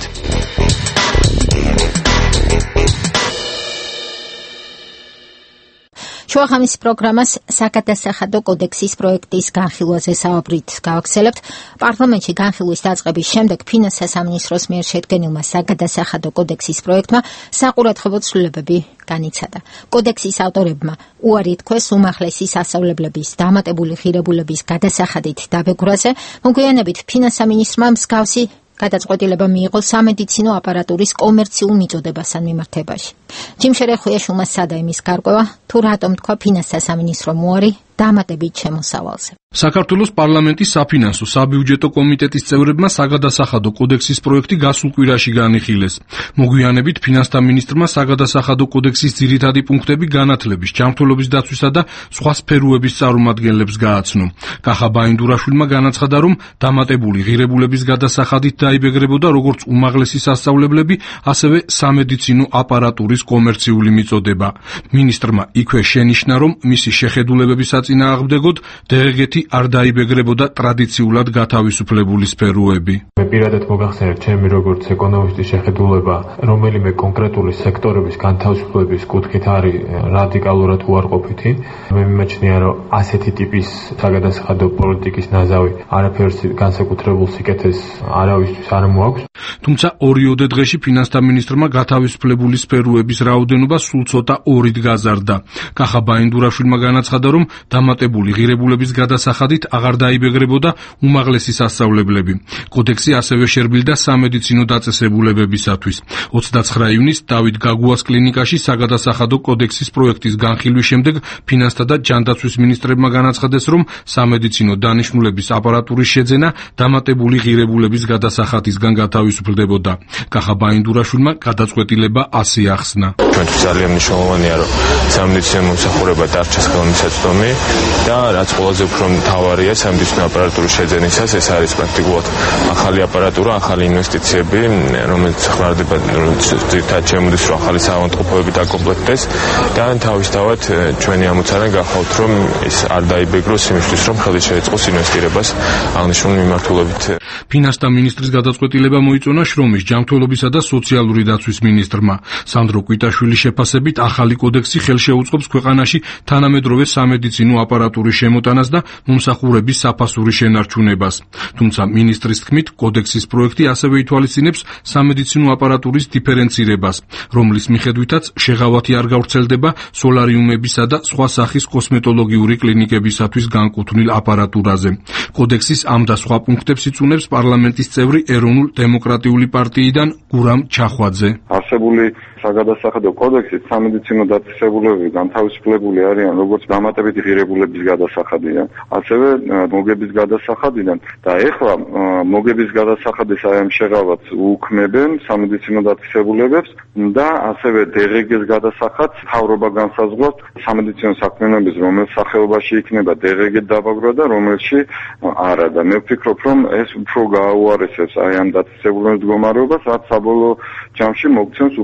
შუახამის პროგრამას საგადასახადო კოდექსის პროექტის განხილვაზე საუბრით გავაგრძელებთ. პარლამენტში განხილვის დაწყების შემდეგ ფინანსთა სამინისტროს მიერ შედგენილმა საგადასახადო კოდექსის პროექტმა საყურადღებო ცვლილებები განიცადა. კოდექსის ავტორებმა უარი თქვეს უმაღლესი სასწავლებლების დამატებული ღირებულების გადასახადით დაბეჭდვაზე, მოგვიანებით ფინანსთა სამინისტრმა მსგავსი გადაწყვეტილება მიიღო სამედიცინო აპარატურის კომერციულ მიწოდებასთან მიმართებაში. ჯიმ შერეხუიაშვილმა სცადა იმის გარკვევა, თუ რატომ თქვა ფინანსთა სამინისტრომ უარი დამატებით შემოსავალზე. საქართველოს პარლამენტის საფინანსო საბიუჯეტო კომიტეტის წევრებმა საგადასახადო კოდექსის პროექტი გასულ კვირაში განიხილეს. მოგვიანებით ფინანსთა მინისტრმა საგადასახადო კოდექსის ძირითადი პუნქტები განათლების, ჯანმრთელობის დაცვისა და სხვა სფეროების წარმომადგენლებს გააცნო. კახა ბაინდურაშვილმა განაცხადა, რომ დამატებული ღირებულების გადასახადით დაიბეგრებოდა როგორც უმაღლესი სასწავლებლები, ასევე სამედიცინო აპარატურის კომერციული მიწოდება. მინისტრმა იქვე შენიშნა, რომ მისი შეხედულებების საწინააღმდეგოდ დღეგეთი არ დაიბეგრებოდა ტრადიციულად გათავისუფლებული სფეროები. მე პირადად მოგახსენებთ ჩემი როგორც ეკონომისტის შეხედულება, რომელიმე კონკრეტული სექტორების განთავისუფლების კუთხით არის რადიკალურად უარყოფითი. მე მიმაჩნია, რომ ასეთი ტიპის საგადასახადო პოლიტიკის ნაზავი არაფერს განსაკუთრებულ სიკეთეს არავისთვის არ მოაქვს. თუმცა 2 დღეში ფინანსთა მინისტრმა გათავისუფლებული სფეროების რაოდენობა სულ ცოტა 2-ით გაზარდა. კახა ბაინდურაშვილმა განაცხადა, რომ დამატებული ღირებულების გადასახადით აღარ დაიბეგრებოდა უმაღლესი სასწავლებლები. კოდექსი ასევე შერბილდა სამედიცინო დაწესებულებებისათვის. 29 ივნისს დავით გაგუას კლინიკაში საგადასახადო კოდექსის პროექტის განხილვის შემდეგ ფინანსთა და ჯანდაცვის მინისტრებმა განაცხადეს, რომ სამედიცინო დანიშნულების აპარატურის შეძენა დამატებული ღირებულების გადასახადისგან გათავისუფლდებოდა. კახა ბაინდურაშვილმა გადაწყვეტილება ასე ახსნა. ჩვენთვის ძალიან მნიშვნელოვანია, რომ სამედიცინო მომსახურება დარჩეს ხელმისაწვდომი და რაც ყველაზე უფრო მთავარია სამედიცინო აპარატურის შეძენისას, ეს არის პრაქტიკულად ახალი აპარატურა, ახალი ინვესტიციები, რომელიც ხმარდება ძირითადად შემოდის, რომ ახალი საავადმყოფოები დაკომპლექტდეს და თავისთავად ჩვენი ამოცანა გახავთ, რომ ეს არ დაიბეგროს იმისთვის, რომ ხელი შეეწყოს ინვესტირებას აღნიშნული მიმართულებით. ფინანსთა მინისტრის გადაწყვეტილება მოიწონა შრომის, ჯანმრთელობისა და სოციალური დაცვის მინისტრმა. სანდრო კვიტაშვილის შეფასებით ახალი კოდექსი ხელშეუწყობს ქვეყანაში თანამედროვე სამედიცინო აპარატურის შემოტანას და მომსახურების საფასური შენარჩუნებას. თუმცა მინისტრის თქმით, კოდექსის პროექტი ასევე ითვალისწინებს სამედიცინო აპარატურის დიფერენცირებას, რომლის მიხედვითაც შეღავათი არ გავრცელდება სოლარიუმებისა და სხვა სახის კოსმეტოლოგიური კლინიკებისათვის განკუთვნილ აპარატურაზე. კოდექსის ამ და სხვა პუნქტებს იწუნებს პარლამენტის წევრი ეროვნულ დემოკრატიული პარტიიდან გურამ ჩახვაძე. არსებული საგადასახადო კოდექსით სამედიცინო დაწესებულებები განთავისუფლებული არიან როგორც დამატებითი ღირებულების გადასახადიდან, ასევე მოგების გადასახადიდან და ეხლა მოგების გადასახადის აი ამ შეღავათს უქმებენ სამედიცინო დაწესებულებებს და ასევე დღგ-ს გადასახადს მთავრობა განსაზღვრავს სამედიცინო საქმიანობის რომელ სახეობაში იქნება დღგ დაბაგრვა და რომელში არა და მე ვფიქრობ, რომ ეს უფრო გააუარესებს აი ამ დაწესებულებების მდგომარეობას, რაც საბოლოო ჯამში მოგცემს უფრო ძვირი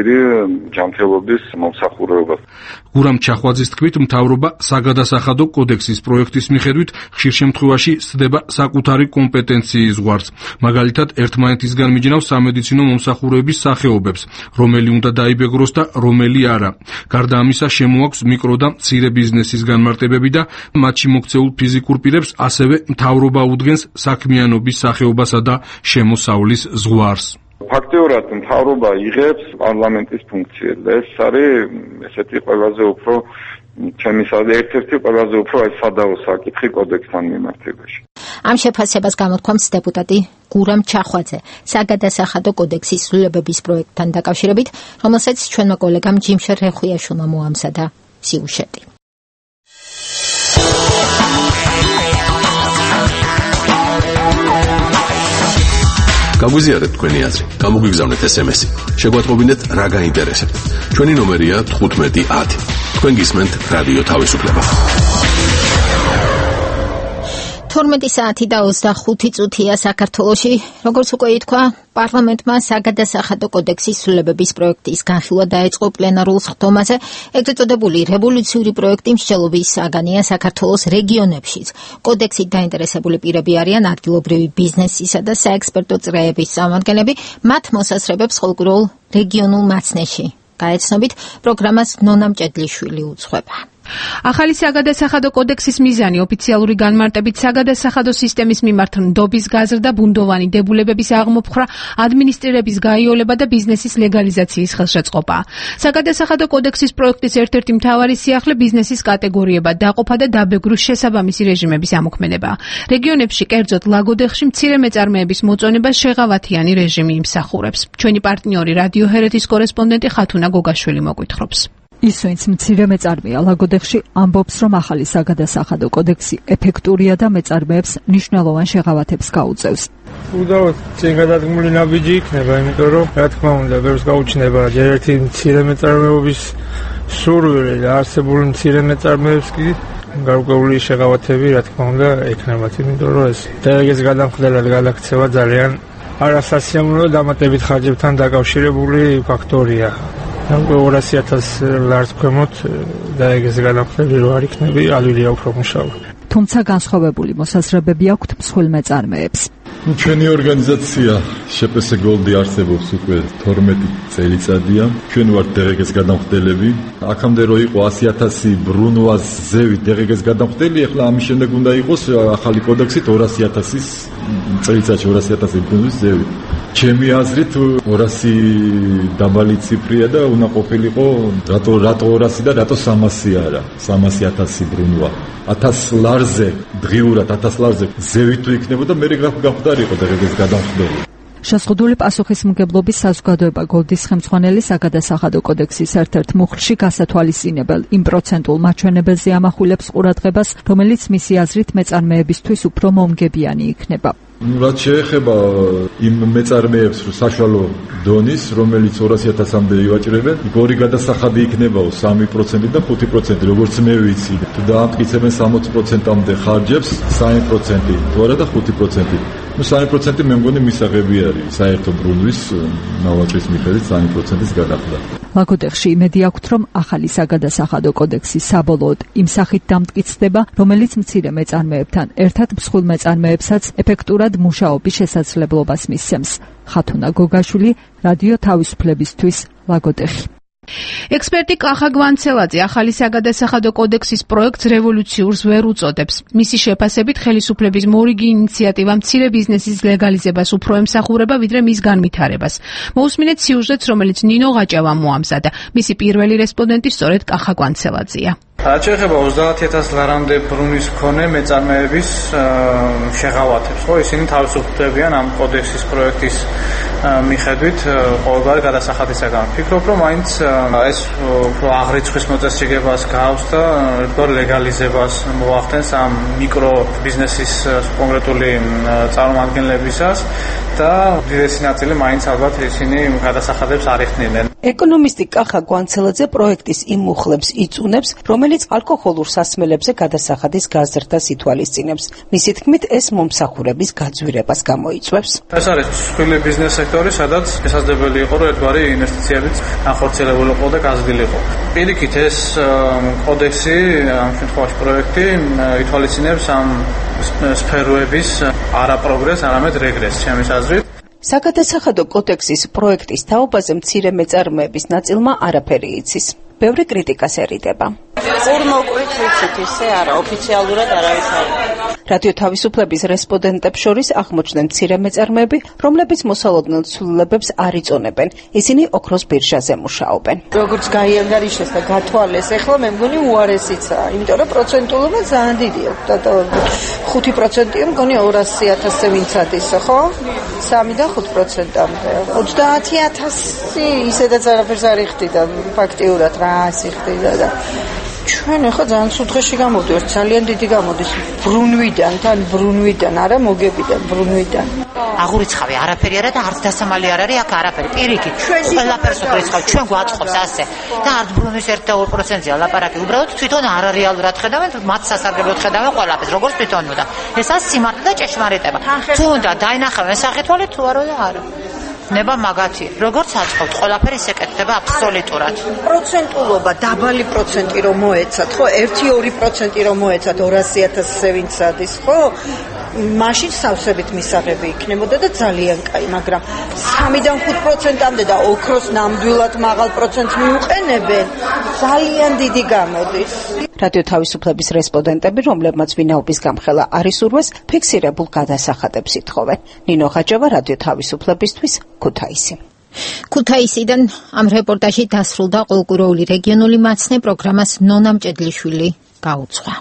მკვეთრი ჯანმრთელობის მომსახურებას. გურამ ჩახვაძის თქმით, მთავრობა საგადასახადო კოდექსის პროექტის მიხედვით ხშირ შემთხვევაში სცდება საკუთარი კომპეტენციის ზღვარს. მაგალითად, ერთმანეთისგან მიჯნავს სამედიცინო მომსახურების სახეობებს, რომელი უნდა დაიბეგროს და რომელი არა. გარდა ამისა, შემოაქვს მიკრო და მცირე ბიზნესის განმარტებები და მათში მოქცეულ ფიზიკურ პირებს ასევე მთავრობა უდგენს საქმიანობის სახეობასა და შემოსავლის ზღვარს. ფაქტიურად მთავრობა იღებს პარლამენტის ფუნქციებს და ეს არის ესეთი ყველაზე უფრო ჩემისადმი ერთ-ერთი ყველაზე უფრო სადავო საკითხი კოდექსთან მიმართებაში. ამ შეფასებას გამოთქვამს დეპუტატი გურამ ჩახვაძე საგადასახადო კოდექსის ცვლილებების პროექტთან დაკავშირებით, რომელსაც ჩვენმა კოლეგამ ჯიმშა რეხვიაშვილმა მოამზადა სიუჟეტი. გაგვიზიარეთ თქვენი აზრი, გამოგვიგზავნეთ SMS-ი. შეგვატყობინეთ რა გაინტერესებთ. ჩვენი ნომერია 1510. თქვენ გისმენთ რადიო თავისუფლება. 12 საათი და 25 წუთია საქართველოში. როგორც უკვე ითქვა, პარლამენტმა საგადასახადო კოდექსის ცვლილებების პროექტის განხილვა დაეწყო პლენარულ სხდომაზე. ეგრეთ წოდებული რევოლუციური პროექტი მსჯელობის საგანია საქართველოს რეგიონებშიც. კოდექსით დაინტერესებული პირები არიან ადგილობრივი ბიზნესისა და საექსპერტო წრეების წარმომადგენლები, მათ მოსასწრებებს ხოლმე რეგიონულ მაცნეში. გაეცნობით, პროგრამას ნონა მჭედლიშვილი უძღვება. ახალი საგადასახადო კოდექსის მიზანი ოფიციალური განმარტებით საგადასახადო სისტემის მიმართ ნდობის გაზრდა, ბუნდოვანი დებულებების აღმოფხვრა, ადმინისტრირების გაიოლება და ბიზნესის ლეგალიზაციის ხელშეწყობაა. საგადასახადო კოდექსის პროექტის ერთ-ერთი მთავარი სიახლე ბიზნესის კატეგორიება, დაყოფა და დაბეგრვის შესაბამისი რეჟიმების ამოქმედებაა. რეგიონებში, კერძოდ ლაგოდეხში, მცირე მეწარმეების მოწონებას შეღავათიანი რეჟიმი იმსახურებს. ჩვენი პარტნიორი რადიო ჰერეთის კორესპონდენტი ხათუნა გოგაშვილი მოგვითხრობს. ის, ვინც მცირე მეწარმეა ლაგოდეხში, ამბობს, რომ ახალი საგადასახადო კოდექსი ეფექტურია და მეწარმეებს მნიშვნელოვან შეღავათებს გაუწევს. უდავოდ წინ გადადგმული ნაბიჯი იქნება, იმიტომ რომ რა თქმა უნდა, ბევრს გაუჩნდება ერთი მცირე მეწარმეობის სურვილი და არსებული მცირე მეწარმეებს კი გარკვეული შეღავათები, რა თქმა უნდა, ექნებათ, იმიტომ რომ ეს დელეგეს გადამხდელად გადაქცევა ძალიან არასასიამოვნო დამატებით ხარჯებთან დაკავშირებული ფაქტორია. 200,000 ლარს ქვემოთ და ეგეზე განახლებული რო არ იქნები, ადვილია უფრო მუშაობა. თუმცა განსხვავებული მოსაზრებები აქვთ მსხვილ მეწარმეებს. ჩვენი ორგანიზაცია შპს გოლდი არსებობს უკვე 12 წელიწადია. ჩვენ ვართ დღგ-ს გადამხდელები. აქამდე რო იყო 100,000 ბრუნვას ზევით დღგ-ს გადამხდელი, ახლა ამის შემდეგ უნდა იყოს ახალი კოდექსით 200,000 წელიწადში 200,000 ბრუნვის ზევით. ჩემი აზრით 200 დაბალი ციფრია და უნდა ყოფილიყო რატო 200 და რატო 300 არა 300,000 ბრუნვა 1000 ლარზე დღიურად 1000 ლარზე ზევით თუ იქნებოდა მე გამხდარიყო დღგ-ს გადამხდელი. შეზღუდული პასუხისმგებლობის საზოგადოება გოლდის ხელმძღვანელი საგადასახადო კოდექსის ერთ-ერთ მუხლში გასათვალისწინებელ იმ პროცენტულ მაჩვენებელზე ამახვილებს ყურადღებას, რომელიც მისი აზრით მეწარმეებისთვის უფრო მომგებიანი იქნება. რაც შეეხება იმ მეწარმეებს საშუალო დონის, რომელიც 200,000-მდე ივაჭრებენ, ორი გადასახადი იქნებაო 3% და 5%, როგორც მე ვიცი. თუ დაამტკიცებენ 60%-მდე ხარჯებს, 3% თუ არა და 5%. 3% მე მგონი მისაღები არის საერთო ბრუნვის ნავაჭრის მიხედვით 3%-ის გადახდა. ლაგოდეხში იმედი აქვთ, რომ ახალი საგადასახადო კოდექსი საბოლოოდ იმ სახით დამტკიცდება, რომელიც მცირე მეწარმეებთან ერთად მსხვილ მეწარმეებსაც ეფექტურად მუშაობის შესაძლებლობას მისცემს. ხათუნა გოგაშვილი, რადიო თავისუფლებისთვის, ლაგოდეხი. ექსპერტი კახა გვანცელაძე ახალი საგადასახადო კოდექსის პროექტს რევოლუციურს ვერ უწოდებს. მისი შეფასებით ხელისუფლების მორიგი ინიციატივა მცირე ბიზნესის ლეგალიზებას უფრო ემსახურება, ვიდრე მის განვითარებას. მოусმინეთ სიუჟეტს, რომელიც ნინო ღაჭევამ მოამზადა. მისი პირველი რესპონდენტი სწორედ კახა გვანცელაძეა. შეეხება 30,000 ლარამდე ბრუნვის მქონე მეწარმეების შეღავათებს, ხო, ისინი თავისუფლებიან ამ კოდექსის პროექტის მიხედვით ყოველგვარი გადასახადისაგან. ვფიქრობ, რომ მაინც ეს უფრო აღრიცხვის მოწესრიგებას გავს და ერთგვარ ლეგალიზებას მოახდენს ამ მიკრო ბიზნესის კონკრეტული წარმომადგენლებისას და უდიდესი ნაწილი მაინც ალბათ ისინი გადასახადებს არ იხდიდნენ. ეკონომისტი კახა გვანცელაძე პროექტის იმ მუხლებს იწუნებს, რომელიც ალკოჰოლურ სასმელებზე გადასახადის გაზრდას ითვალისწინებს. მისი თქმით, ეს მომსახურების გაძვირებას გამოიწვევს. ეს არის მსხვილი ბიზნეს სექტორი, სადაც შესაძლებელი იყო, რომ ერთგვარი ინვესტიციებიც განხორციელებულიყო და გაზრდილიყო. პირიქით ეს კოდექსი, ამ შემთხვევაში პროექტი ითვალისწინებს ამ სფეროების არაპროგრესს, არამედ რეგრესს, ჩემის აზრით. საგადასახადო კოდექსის პროექტის თაობაზე მცირე მეწარმეების ნაწილმა არაფერი იცის. ბევრი კრიტიკას ერიდება. მოგყვით ვიცით, ისე არა, ოფიციალურად არავის არ. რადიო თავისუფლების რესპონდენტებს შორის აღმოჩნდნენ მცირე მეწარმეები, რომლებიც მოსალოდნელ ცვლილებებს არ იწონებენ. ისინი ოქროს ბირჟაზე მუშაობენ. როგორც გაიანგარიშეს და გათვალეს, ეხლა მე მგონი უარესიცაა, იმიტომ რომ პროცენტულობა ძალიან დიდია. 5%-ია, მგონი 200,000-ზე ვინც ადის, ხო? 3-დან 5%-მდე. 30,000 ისედაც არაფერს არ იხდიდა, ფაქტიურად რა სიხდიდა და ჩვენ ახლა ძალიან ცუდ დღეში გამოდივართ, ძალიან დიდი გამოდის ბრუნვიდან, არა მოგებიდან, ბრუნვიდან. აღურიცხავი არაფერი არა და არც დასამალი არ არის, აქ არაფერი. პირიქით, ყველაფერს უკრიცხავ, ჩვენ გვაწყობს ასე. და არც ბრუნვის 1 და 2%-ია ლაპარაკი, უბრალოდ თვითონ არარეალურად ხედავენ, მათ სასარგებლოდ ხედავენ ყველაფერს, როგორც თვითონ უნდა. ესაა სიმართლე და ჭეშმარიტება. თუ უნდა დაინახავენ სახეთვალე, თუ არა და არა. ნება მაგათი. როგორც აწყობთ, ყველაფერი ეკეთდება აბსოლუტურად. პროცენტულობა, დაბალი პროცენტი რომ მოეცათ, ხო? 1-2% რომ მოეცათ 200,000-ზე ვინც ადის, ხო? მაშინ სავსებით მისაღები იქნებოდა და ძალიან კაი, მაგრამ 3-დან 5%-მდე და ოქროს ნამდვილად მაღალ პროცენტს მიუყენებენ, ძალიან დიდი გამოდის. რადიო თავისუფლების რესპონდენტები, რომლებმაც ვინაობის გამხელა არის ურვეს, ფიქსირებულ გადასახადებს ითხოვენ. ნინო ხაჯავა, რადიო თავისუფლებისთვის, ქუთაისი. ქუთაისიდან ამ რეპორტაჟი დასრულდა ყოველკვირეული რეგიონული მაცნე პროგრამას ნონა მჭედლიშვილი გაუძღვა.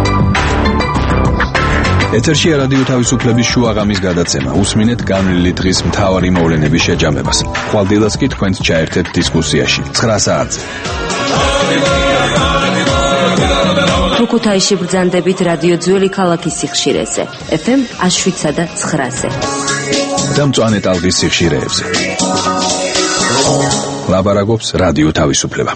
ეთერშია რადიო თავისუფლების შუაღამის გადაცემა. უსმინეთ განვლილი დღის მთავარი მოვლენების შეჯამებას. ხვალდილას კი თქვენს ჩაერთეთ დისკუსიაში 9 საათზე. ქუთაისში ბრძანდებით რადიო ძველი ქალაქის სიხშირეზე, FM 107 და 9-ზე. და მწვანე ტალღის სიხშირეებზე. ლაბარაკობს რადიო თავისუფლება.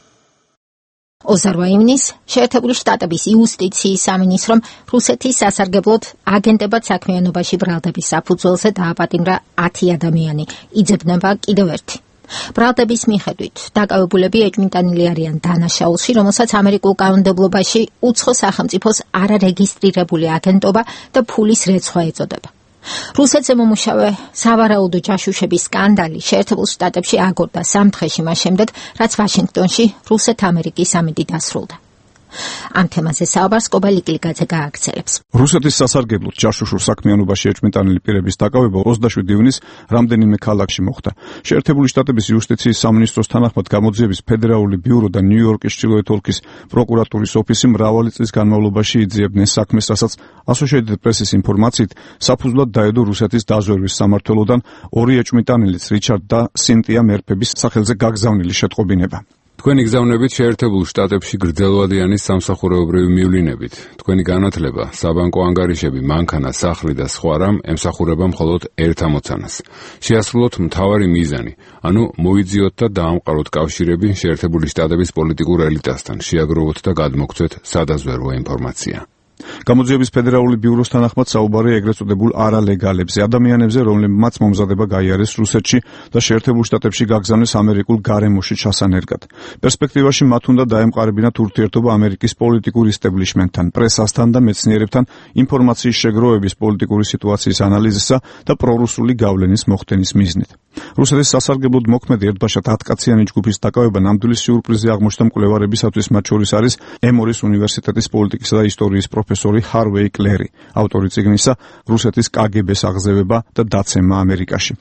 28 ივნის შეერთებული შტატების იუსტიციის სამინისტრომ რუსეთის სასარგებლოდ აგენტებად საქმიანობაში ბრალდების საფუძველზე დააპატიმრა 10 ადამიანი. იძებნება კიდევ ერთი. ბრალდების მიხედვით დაკავებულები ეჭვმიტანილი არიან დანაშაულში, რომელსაც ამერიკულ კანონმდებლობაში უცხო სახელმწიფოს არარეგისტრირებული აგენტობა და ფულის რეცხვა ეწოდება. რუსეთზე მომუშავე სავარაუდო ჯაშუშების სკანდალი შეერთებულ შტატებში აგორდა 3 დღეში მას შემდეგ, რაც ვაშინგტონში რუსეთ-ამერიკის სამიტი დასრულდა. ამ თემაზე საუბარს კობა ლიკლიაძე გააგრძელებს. რუსეთის სასარგებლოდ ჯაშუშურ საქმიანობაში ეჭვმიტანილი პირების დაკავება 27 ივნის რამდენიმე ქალაქში მოხდა. შეერთებული შტატების იუსტიციის სამინისტროს თანახმად გამოძიების ფედერალური ბიურო და ნიუ-იორკის ჩრდილოეთ ოლქის პროკურატურის ოფისი მრავალი წლის განმავლობაში იძიებდნენ საქმეს, რასაც Associated Press-ის ინფორმაციით საფუძვლად დაედო რუსეთის დაზვერვის სამმართველოდან 2 ეჭვმიტანილის რიჩარდ და სინტია მერფების სახელზე გაგზავნილი შეტყობინება. თქვენი გზავნებით შეერთებულ შტატებში გრძელვადიანი სამსახურეობრივი მივლინებით. თქვენი განათლება, საბანკო ანგარიშები, მანქანა, სახლი და სხვა რამ ემსახურება მხოლოდ ერთ ამოცანას. შეასრულოთ მთავარი მიზანი, ანუ მოიძიოთ და დაამყაროთ კავშირები შეერთებული შტატების პოლიტიკურ ელიტასთან, შეაგროვოთ და გადმოგცეთ სადაზვერვო ინფორმაცია. გამოძიების ფედერალური ბიუროს თანახმად საუბარია ეგრეთ წოდებულ არალეგალებზე, ადამიანებზე, რომლებმაც მომზადება გაიარეს რუსეთში და შეერთებულ შტატებში გაგზავნეს ამერიკულ გარემოში ჩასანერგად. პერსპექტივაში მათ უნდა დაემყარებინათ ურთიერთობა ამერიკის პოლიტიკურ ისტაბლიშმენტთან, პრესასთან და მეცნიერებთან ინფორმაციის შეგროვების, პოლიტიკური სიტუაციის ანალიზისა და პრორუსული გავლენის მოხდენის მიზნით. რუსეთის სასარგებლოდ მოქმედი ერთბაშად 10 კაციანი ჯგუფის დაკავება ნამდვილი სიურპრიზი აღმოჩნდა მკვლევარებისათვის, მათ შორის არის ემორის უნივერსიტეტის პოლიტიკისა და ისტორიის პროფესორი ჰარვეი კლერი, ავტორი წიგნისა რუსეთის კგბ-ს აღზევება და დაცემა ამერიკაში.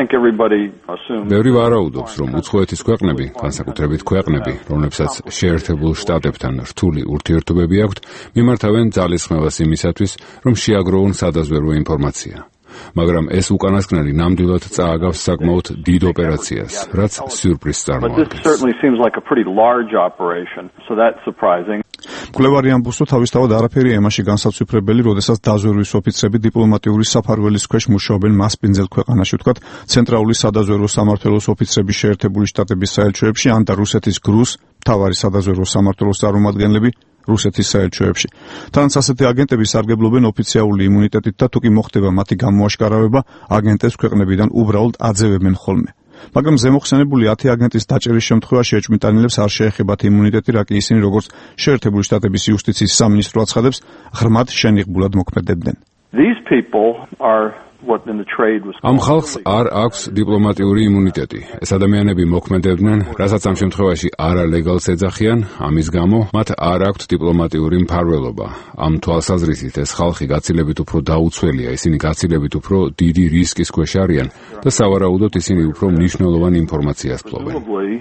ბევრი ვარაუდობს, რომ უცხოეთის ქვეყნები, განსაკუთრებით ქვეყნები, რომლებსაც შეერთებულ შტატებთან რთული ურთიერთობები აქვთ, მიმართავენ ძალისხმევას იმისათვის, რომ შეაგროვონ სადაზვერვო ინფორმაცია. მაგრამ ეს უკანასკნელი ნამდვილად წააგავს საკმაოდ დიდ ოპერაციას, რაც სიურპრიზს წარმოადგენს. მკვლევარი ამბობს, რომ თავისთავად არაფერი ემაში განსაცვიფრებელი, როდესაც დაზვერვის ოფიცრები დიპლომატიური საფარველის ქვეშ მუშაობენ მასპინძელ ქვეყანაში, ვთქვათ, ცენტრალური სადაზვერვო სამმართველოს ოფიცრები შეერთებული შტატების საელჩოებში ან და რუსეთის გრუს მთავარი სადაზვერვო სამმართველოს წარმომადგენლები რუსეთის საელჩოებში. თანაც ასეთი აგენტები სარგებლობენ ოფიციალური იმუნიტეტით და თუ კი მოხდება მათი გამოაშკარავება, აგენტებს ქვეყნებიდან უბრალოდ აძევებენ ხოლმე. მაგრამ ზემოხსენებული 10 აგენტის დაჭერის შემთხვევაში ეჭვმიტანილებს არ შეეხებათ იმუნიტეტი, რა კი ისინი როგორც შეერთებული შტატების იუსტიციის სამინისტრო აცხადებს, ღრმად შენიღბულად მოქმედებდნენ. These people are what in the trade was ამ ხალხს არ აქვს დიპლომატიური იმუნიტეტი. ეს ადამიანები მოქმედებდნენ, რასაც ამ შემთხვევაში არალეგალს ეძახიან, ამის გამო მათ არ აქვთ დიპლომატიური მფარველობა. ამ თვალსაზრისით ეს ხალხი გაცილებით უფრო დაუცველია, ისინი გაცილებით უფრო დიდი რისკის ქვეშ არიან და სავარაუდოდ ისინი უფრო მნიშვნელოვან ინფორმაციას ფლობენ.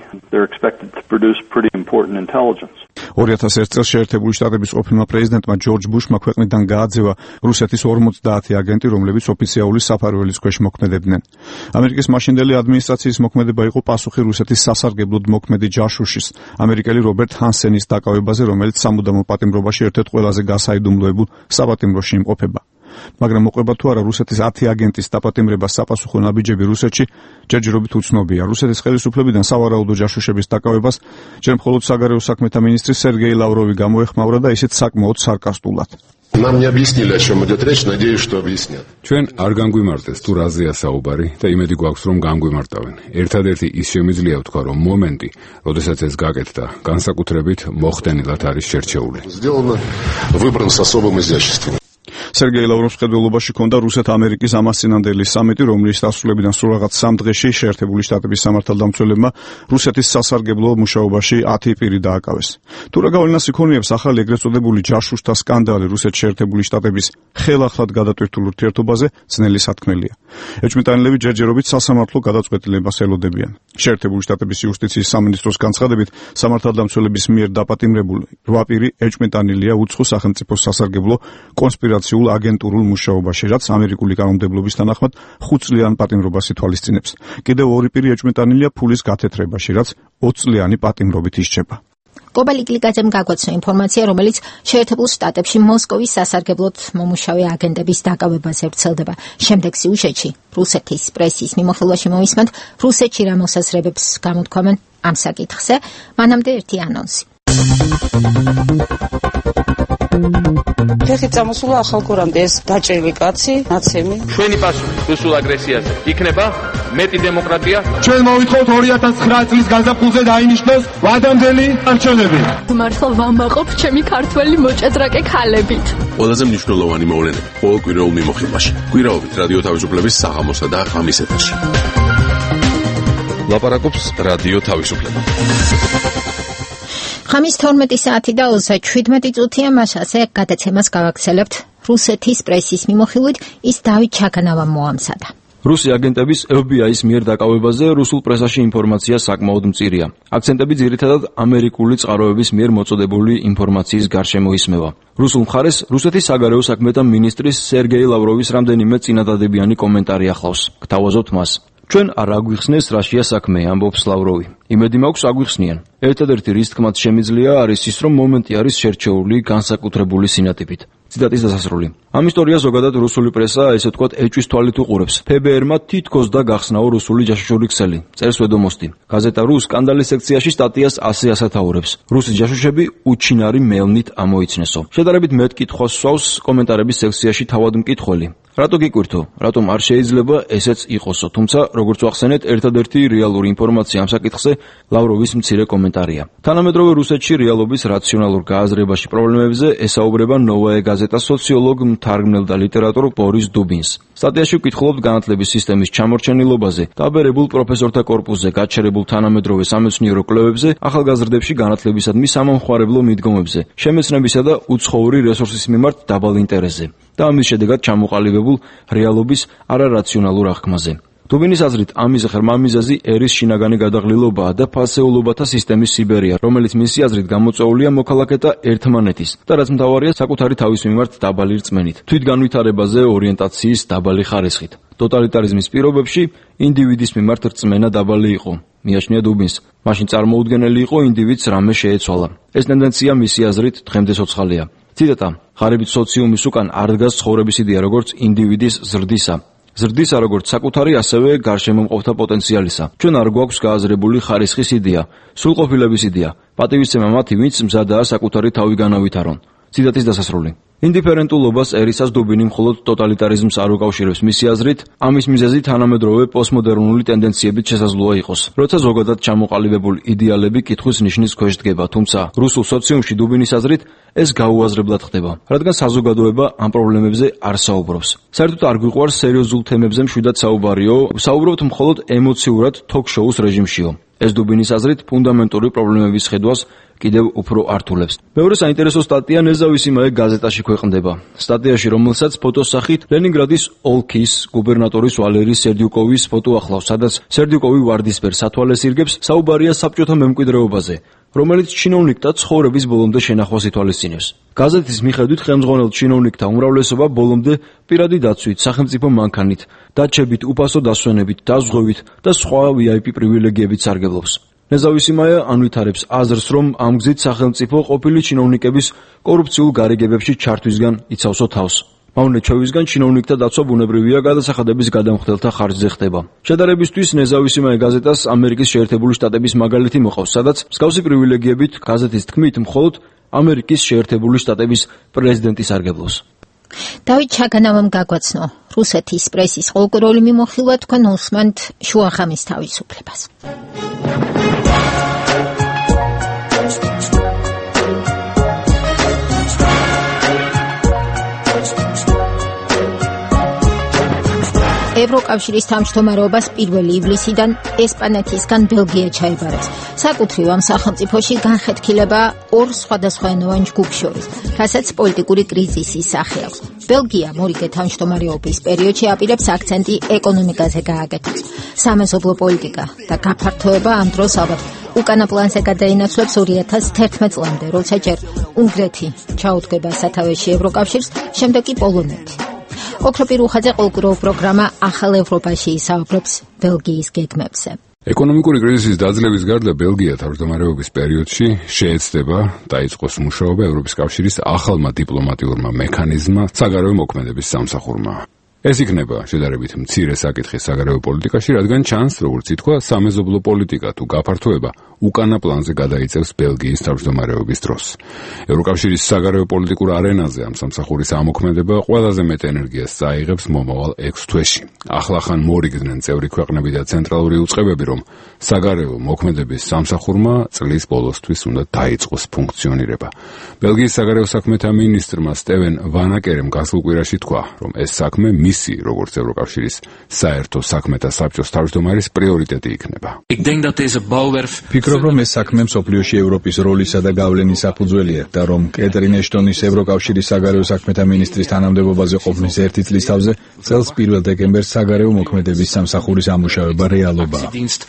2001 წელს შეერთებული შტატების ყოფილმა პრეზიდენტმა ჯორჯ ბუშმა ქვეყნიდან გააძევა რუსეთის 50 აგენტი, რომლებიც ოფიციალური საფარველის ქვეშ მოქმედებდნენ. ამერიკის მაშინდელი ადმინისტრაციის მოქმედება იყო პასუხი რუსეთის სასარგებლოდ მოქმედი ჯაშუშის, ამერიკელი რობერტ ჰანსენის დაკავებაზე, რომელიც სამუდამო პატიმრობაში ერთ-ერთ ყველაზე გასაიდუმლოებულ საპატიმროში იმყოფება. მაგრამ მოყვება თუ არა რუსეთის 10 აგენტის დაპატიმრებას საპასუხო ნაბიჯები რუსეთში ჯერჯერობით უცნობია. რუსეთის ხელისუფლებიდან სავარაუდო ჯაშუშების დაკავებას ჯერ მხოლოდ საგარეო საქმეთა მინისტრი სერგეი ლავროვი გამოეხმაურა და ისიც საკმაოდ სარკასტულად. Нам не объяснили, о чем идет речь, надеюсь, что объяснят. ჩვენ არ განგვიმარტეს თუ რაზეა საუბარი და იმედი გვაქვს რომ განგვიმარტავენ. ერთადერთი ის შემიძლია ვთქვა, რომ მომენტი, როდესაც ეს გაკეთდა, განსაკუთრებით მოხდენილად არის შერჩეული. Сделано, выбран с особым изяществом. სერგეი ლავროვის ხელმძღვანელობაში ჰქონდა რუსეთ-ამერიკის ამასწინანდელი სამიტი, რომლის დასრულებიდან სულ რაღაც 3 დღეში შეერთებული შტატების სამართალდამცველებმა რუსეთის სასარგებლო მუშაობაში 10 პირი დააკავეს. თუ რა გავლენას იქონიებს ახალი ეგრეთ წოდებული ჯაშუშთა სკანდალი რუსეთის შეერთებული შტატების ხელახლად გადატვირთულ ურთიერთობაზე, ძნელი სათქმელია. ეჭვმიტანილები ჯერჯერობით სასამართლო გადაწყვეტილებას ელოდებიან. შეერთებული შტატების იუსტიციის სამინისტროს განცხადებით, სამართალდამცველების მიერ დაპატიმრებული 8 პირი ეჭვმიტანილია უცხო სახელმწიფოს სასარგებლო კონსპირაციულ აგენტურულ მუშაობაში, რაც ამერიკული კანონმდებლობის თანახმად 5 წლიან პატიმრობას ითვალისწინებს. კიდევ 2 პირი ეჭვმიტანილია ფულის გათეთრებაში, რაც 20 წლიანი პატიმრობით ისჯება. კობალი კლიკაძემ გაგვაცნო ინფორმაცია, რომელიც შეერთებულ შტატებში მოსკოვის სასარგებლოდ მომუშავე აგენტების დაკავებაზე ვრცელდება. შემდეგ სიუჟეტში რუსეთის პრესის მიმოხილვაში მოვისმენთ რუსეთში რა მოსაზრებებს გამოთქვამენ ამ საკითხზე. მანამდე ერთი ანონსი. ფეხი წამოსულა ახალგორამდე ეს დაჭრილი კაცი, ნაცემი. ჩვენი პასუხი რუსულ აგრესიაზე იქნება მეტი დემოკრატია. ჩვენ მოვითხოვთ 2009 წლის გაზაფხულზე დაინიშნოს ვადამდელი არჩევნები. მართლა ვამაყობ ჩემი ქართველი მოჭადრაკე ქალებით. ყველაზე მნიშვნელოვანი მოვლენები ყოველკვირეულ მიმოხილვაში. კვირაობით რადიო თავისუფლების საღამოსა და ღამის ეთერში. ლაპარაკობს რადიო თავისუფლება. ხამის 12 საათი და 37 წუთია, მას ასე გადაცემას გავაგრძელებთ რუსეთის პრესის მიმოხილვით, ის დავით ჩაგანავამ მოამზადა. რუსი აგენტების FBI-ის მიერ დაკავებაზე რუსულ პრესაში ინფორმაცია საკმაოდ მწირია. აქცენტები ძირითადად ამერიკული წყაროების მიერ მოწოდებული ინფორმაციის გარშემო ისმევა. რუსულ მხარეს რუსეთის საგარეო საქმეთა მინისტრის სერგეი ლავროვის რამდენიმე წინადადებიანი კომენტარი ახლავს. გთავაზობთ მას. ჩვენ არ აგვიხსნეს რაშია საქმე, ამბობს ლავროვი. იმედი მაქვს აგვიხსნიან. ერთადერთი რის თქმაც შემიძლია არის ის, რომ მომენტი არის შერჩეული განსაკუთრებული სინატიფით. ციტატის დასასრული. ამ ისტორიას ზოგადად რუსული პრესა, ესე ვთქვათ, ეჭვის თვალით უყურებს. FBR-მა თითქოს და გახსნაო რუსული ჯაშუშური ქსელი. წერს ვედომოსტი. გაზეტა რუს სკანდალის სექციაში სტატიას ასე ასათაურებს. რუსი ჯაშუშები უჩინარი მელნით ამოიცნესო. შედარებით მეტ კითხვას სვავს კომენტარების სექციაში თავად მკითხველი. რატო გიკვირთო? რატომ არ შეიძლება ესეც იყოსო? თუმცა, როგორც ვახსენეთ, ერთადერთი რეალური ინფორმაცია ამ საკითხზე ლავროვის მცირე კომენტარია. თანამედროვე რუსეთში რეალობის რაციონალურ გააზრებაში პრობლემებზე ესაუბრება ნოვაე გაზეტა სოციოლოგ, მთარგმნელ და ლიტერატორ ბორის დუბინს. სტატიაში ვკითხულობთ განათლების სისტემის ჩამორჩენილობაზე, დაბერებულ პროფესორთა კორპუსზე, გაჩერებულ თანამედროვე სამეცნიერო კვლევებზე, ახალგაზრდებში განათლებისადმი სამომხმარებლო მიდგომებზე, შემეცნებისა და უცხოური რესურსის მიმართ დაბალ ინტერესზე და ამის შედეგად ჩამოყალიბებულ რეალობის არარაციონალურ აღქმაზე. დუბინის აზრით, ამის ღრმა მიზეზი ერის შინაგანი გადაღლილობაა და ფასეულობათა სისტემის სიბერია, რომელიც მისი აზრით გამოწვეულია მოქალაქეთა ერთმანეთის და რაც მთავარია საკუთარი თავის მიმართ დაბალი რწმენით, თვითგანვითარებაზე ორიენტაციის დაბალი ხარისხით. ტოტალიტარიზმის პირობებში ინდივიდის მიმართ რწმენა დაბალი იყო. მიაჩნია დუბინს. მაშინ წარმოუდგენელი იყო ინდივიდს რამე შეეცვალა. ეს ტენდენცია მისი აზრით დღემდე ცოცხალია. ციტატა: ღარიბი სოციუმის უკან არ დგას ცხოვრების იდეა როგორც ინდივიდის ზრდისა. ზრდისა როგორც საკუთარი, ასევე გარშემომყოფთა პოტენციალისა. ჩვენ არ გვაქვს გააზრებული ხარისხის იდეა, სრულყოფილების იდეა. პატივისცემა მათი, ვინც მზადაა საკუთარი თავი განავითარონ. ციტატის დასასრული. ინდიფერენტულობას ერისას დუბინი მხოლოდ ტოტალიტარიზმს არ უკავშირებს. მისი აზრით, ამის მიზეზი თანამედროვე პოსტმოდერნული ტენდენციებით შესაძლოა იყოს, როცა ზოგადად ჩამოყალიბებული იდეალები კითხვის ნიშნის ქვეშ დგება, თუმცა რუსულ სოციუმში დუბინის აზრით ეს გაუაზრებლად ხდება, რადგან საზოგადოება ამ პრობლემებზე არ საუბრობს. საერთოდ არ გვიყვარს სერიოზულ თემებზე მშვიდად საუბარიო, საუბრობთ მხოლოდ ემოციურად თოქ-შოუს რეჟიმშიო. ეს დუბინის აზრით ფუნდამენტური პრობლემების ხედვას კიდევ უფრო ართულებს. მეორე საინტერესო სტატია ნეზავისიმაე გაზეტაში ქვეყნდება. სტატიაში, რომელსაც ფოტოს სახით ლენინგრადის ოლქის გუბერნატორის ვალერი სერდიუკოვის ფოტო ახლავს, სადაც სერდიუკოვი ვარდისფერ სათვალეს ირგებს, საუბარია საბჭოთა მემკვიდრეობაზე, რომელიც ჩინოვნიკთა ცხოვრების ბოლომდე შენახვას ითვალისწინებს. გაზეთის მიხედვით ხელმძღვანელ ჩინოვნიკთა უმრავლესობა ბოლომდე პირადი დაცვით, სახელმწიფო მანქანით, დაჩებით, უფასო დასვენებით, დაზღვევით და სხვა VIP პრივილეგიებით სარგებლობს. ნეზავისიმაე ანვითარებს აზრს, რომ ამ გზით სახელმწიფო ყოფილი ჩინოვნიკების კორუფციულ გარიგებებში ჩართვისგან იცავსო თავს. მავნე-ჩვევისგან ჩინოვნიკთა დაცვა ბუნებრივია გადასახადების გადამხდელთა ხარჯზე ხდება. შედარებისთვის ნეზავისიმაე გაზეტას ამერიკის შეერთებული შტატების მაგალითი მოყავს, სადაც მსგავსი პრივილეგიებით გაზეთის თქმით მხოლოდ ამერიკის შეერთებული შტატების პრეზიდენტი სარგებლობს. დავით ჩაგანავამ გაგვაცნო რუსეთის პრესის ყოველკვირეული მიმოხილვა, თქვენ უსმენთ შუახამის თავისუფლებას. ევროკავშირის თავმჯდომარეობას 1 ივლისიდან ესპანეთისგან ბელგია ჩაიბარებს. საკუთრივ ამ სახელმწიფოში განხეთქილება ორ სხვადასხვაენოვან ჯგუფს შორის, რასაც პოლიტიკური კრიზისის სახე აქვს. ბელგია მორიგე თავმჯდომარეობის პერიოდში აპირებს აქცენტი ეკონომიკაზე გააკეთოს. სამეზობლო პოლიტიკა და გაფართოება ამ დროს ალბათ უკანა პლანზე გადაინაცვლებს 2011 წლამდე, როცა ჯერ უნგრეთი ჩაუდგება სათავეში ევროკავშირს, შემდეგ კი პოლონეთი. ოქროპირ უხაძე ყოველკვირეულ პროგრამა ახალ ევროპაში ისაუბრებს ბელგიის გეგმებზე. ეკონომიკური კრიზისის დაძლევის გარდა ბელგია თავმჯდომარეობის პერიოდში შეეცდება დაიწყოს მუშაობა ევროპის კავშირის ახალმა დიპლომატიურმა მექანიზმმა საგარეო მოქმედების სამსახურმა. ეს იქნება შედარებით მცირე საკითხი საგარეო პოლიტიკაში, რადგან ჩანს, როგორც ითქვა, სამეზობლო პოლიტიკა თუ გაფართოება უკანა პლანზე გადაიწევს ბელგიის თავმჯდომარეობის დროს. ევროკავშირის საგარეო პოლიტიკურ არენაზე ამ სამსახურის ამოქმედება ყველაზე მეტ ენერგიას წაიღებს მომავალ 6 თვეში. ახლახან მორიგდნენ წევრი ქვეყნები და ცენტრალური უწყებები, რომ საგარეო მოქმედების სამსახურმა წლის ბოლოსთვის უნდა დაიწყოს ფუნქციონირება. ბელგიის საგარეო საქმეთა მინისტრმა სტევენ ვანაკერემ გასულ კვირაში თქვა, რომ ეს საქმე მისი, როგორც ევროკავშირის საერთო საქმეთა საბჭოს თავმჯდომარის პრიორიტეტი იქნება. ვფიქრობ, რომ ეს საქმე მსოფლიოში ევროპის როლისა და გავლენის საფუძველია და რომ კეტრინ ეშტონის ევროკავშირის საგარეო საქმეთა მინისტრის თანამდებობაზე ყოფნის 1 წლის თავზე წელს 1 დეკემბერს საგარეო მოქმედების სამსახურის ამუშავება რეალობაა.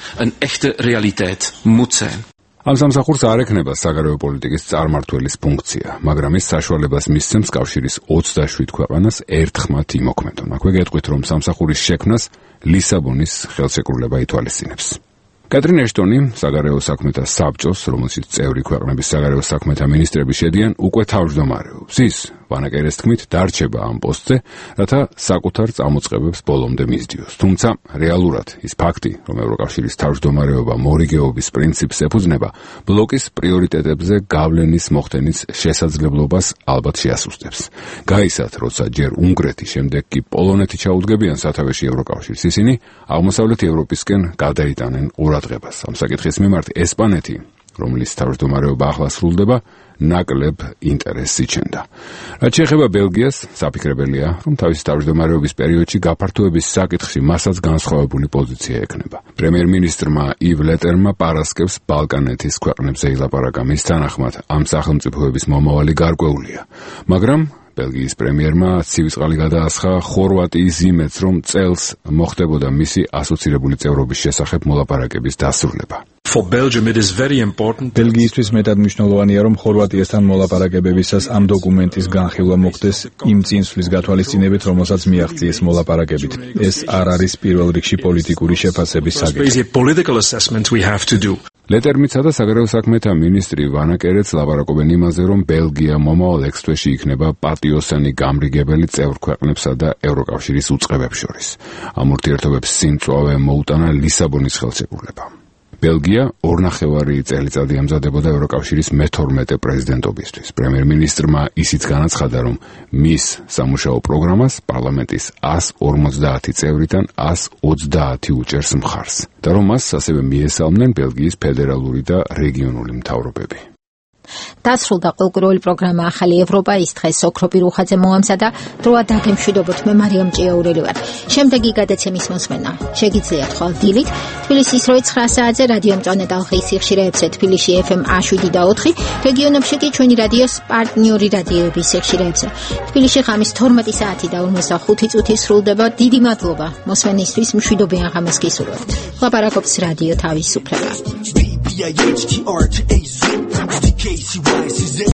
ამ სამსახურს არ ექნება საგარეო პოლიტიკის წარმმართველის ფუნქცია, მაგრამ ის საშუალებას მისცემს კავშირის 27 ქვეყანას ერთხმად იმოქმედონ. აქვე გეტყვით, რომ სამსახურის შექმნას ლისაბონის ხელშეკრულება ითვალისწინებს. კეტრინ ეშტონი საგარეო საქმეთა საბჭოს, რომელშიც წევრი ქვეყნების საგარეო საქმეთა მინისტრები შედიან, უკვე თავმჯდომარეობს. ის ვანაკერეს თქმით დარჩება ამ პოსტზე, რათა საკუთარ წამოწყებებს ბოლომდე მისდიოს. თუმცა რეალურად ის ფაქტი, რომ ევროკავშირის თავმჯდომარეობა მორიგეობის პრინციპს ეფუძნება, ბლოკის პრიორიტეტებზე გავლენის მოხდენის შესაძლებლობას ალბათ შეასუსტებს. გაისად, როცა ჯერ უნგრეთი, შემდეგ კი პოლონეთი ჩაუდგებიან სათავეში ევროკავშირს, ისინი აღმოსავლეთ ევროპისკენ გადაიტანენ ყურადღებას. ამ საკითხის მიმართ ესპანეთი, რომლის თავმჯდომარეობა ახლა სრულდება, ნაკლებ ინტერესს იჩენდა. რაც შეეხება ბელგიას, საფიქრებელია, რომ თავისი თავმჯდომარეობის პერიოდში გაფართოების საკითხში მასაც განსხვავებული პოზიცია ექნება. პრემიერ-მინისტრმა ივ ლეტერმა პარასკევს ბალკანეთის ქვეყნებზე ილაპარაკა, მის თანახმად ამ სახელმწიფოების მომავალი გარკვეულია, მაგრამ ბელგიის პრემიერმა ცივი გადაასხა ხორვატიის იმედს, რომ წელს მოხდებოდა მისი ასოცირებული წევრობის შესახებ მოლაპარაკების დასრულება. For Belgium it is very important. ბელგიისთვის მეტად მნიშვნელოვანია, რომ ხორვატიასთან მოლაპარაკებებისას ამ დოკუმენტის განხილვა მოხდეს იმ წინსვლის გათვალისწინებით, რომელსაც მიაღწიეს მოლაპარაკებით. ეს არ არის პირველ რიგში პოლიტიკური შეფასების საკითხი. ლეტერმიცა და საგარეო საქმეთა მინისტრი ვანა კერეც ლაპარაკობენ იმაზე, რომ ბელგია მომავალ 6 თვეში იქნება პატიოსანი გამრიგებელი წევრ ქვეყნებსა და ევროკავშირის უწყებებს შორის. ამ ურთიერთობებს სიმწვავე მოუტანა ლისაბონის ხელშეკრულება. ბელგია 2.5 წელიწადი ემზადებოდა ევროკავშირის მე-12 პრეზიდენტობისთვის. პრემიერ-მინისტრმა ისიც განაცხადა, რომ მის სამუშაო პროგრამას პარლამენტის 150 წევრიდან 130 უჭერს მხარს და რომ მას ასევე მიესალმნენ ბელგიის ფედერალური და რეგიონული მთავრობები. დასრულდა ყურკვირული პროგრამა ახალი ევროპა. ის დღეს ოქროპი რუხაძე მოამზადა. დროა დაგემშვიდობოთ, მე მარიამ ჭიაურელი ვარ. შემდეგი გადაცემის მოსმენა შეგიძლიათ ხვალ დილით თბილისის 9 საათზე რადიო მწვანე ტალღის სიხშირეებზე თბილისში FM 107 და 4, რეგიონებში კი ჩვენი რადიოს პარტნიორი რადიოების სიხშირეებზე. თბილისში ღამის 12 საათი და 45 წუთი სრულდება. დიდი მადლობა მოსმენისთვის, მშვიდობიან ღამეს გისურვებთ. ლაპარაკობს რადიო თავისუფლება.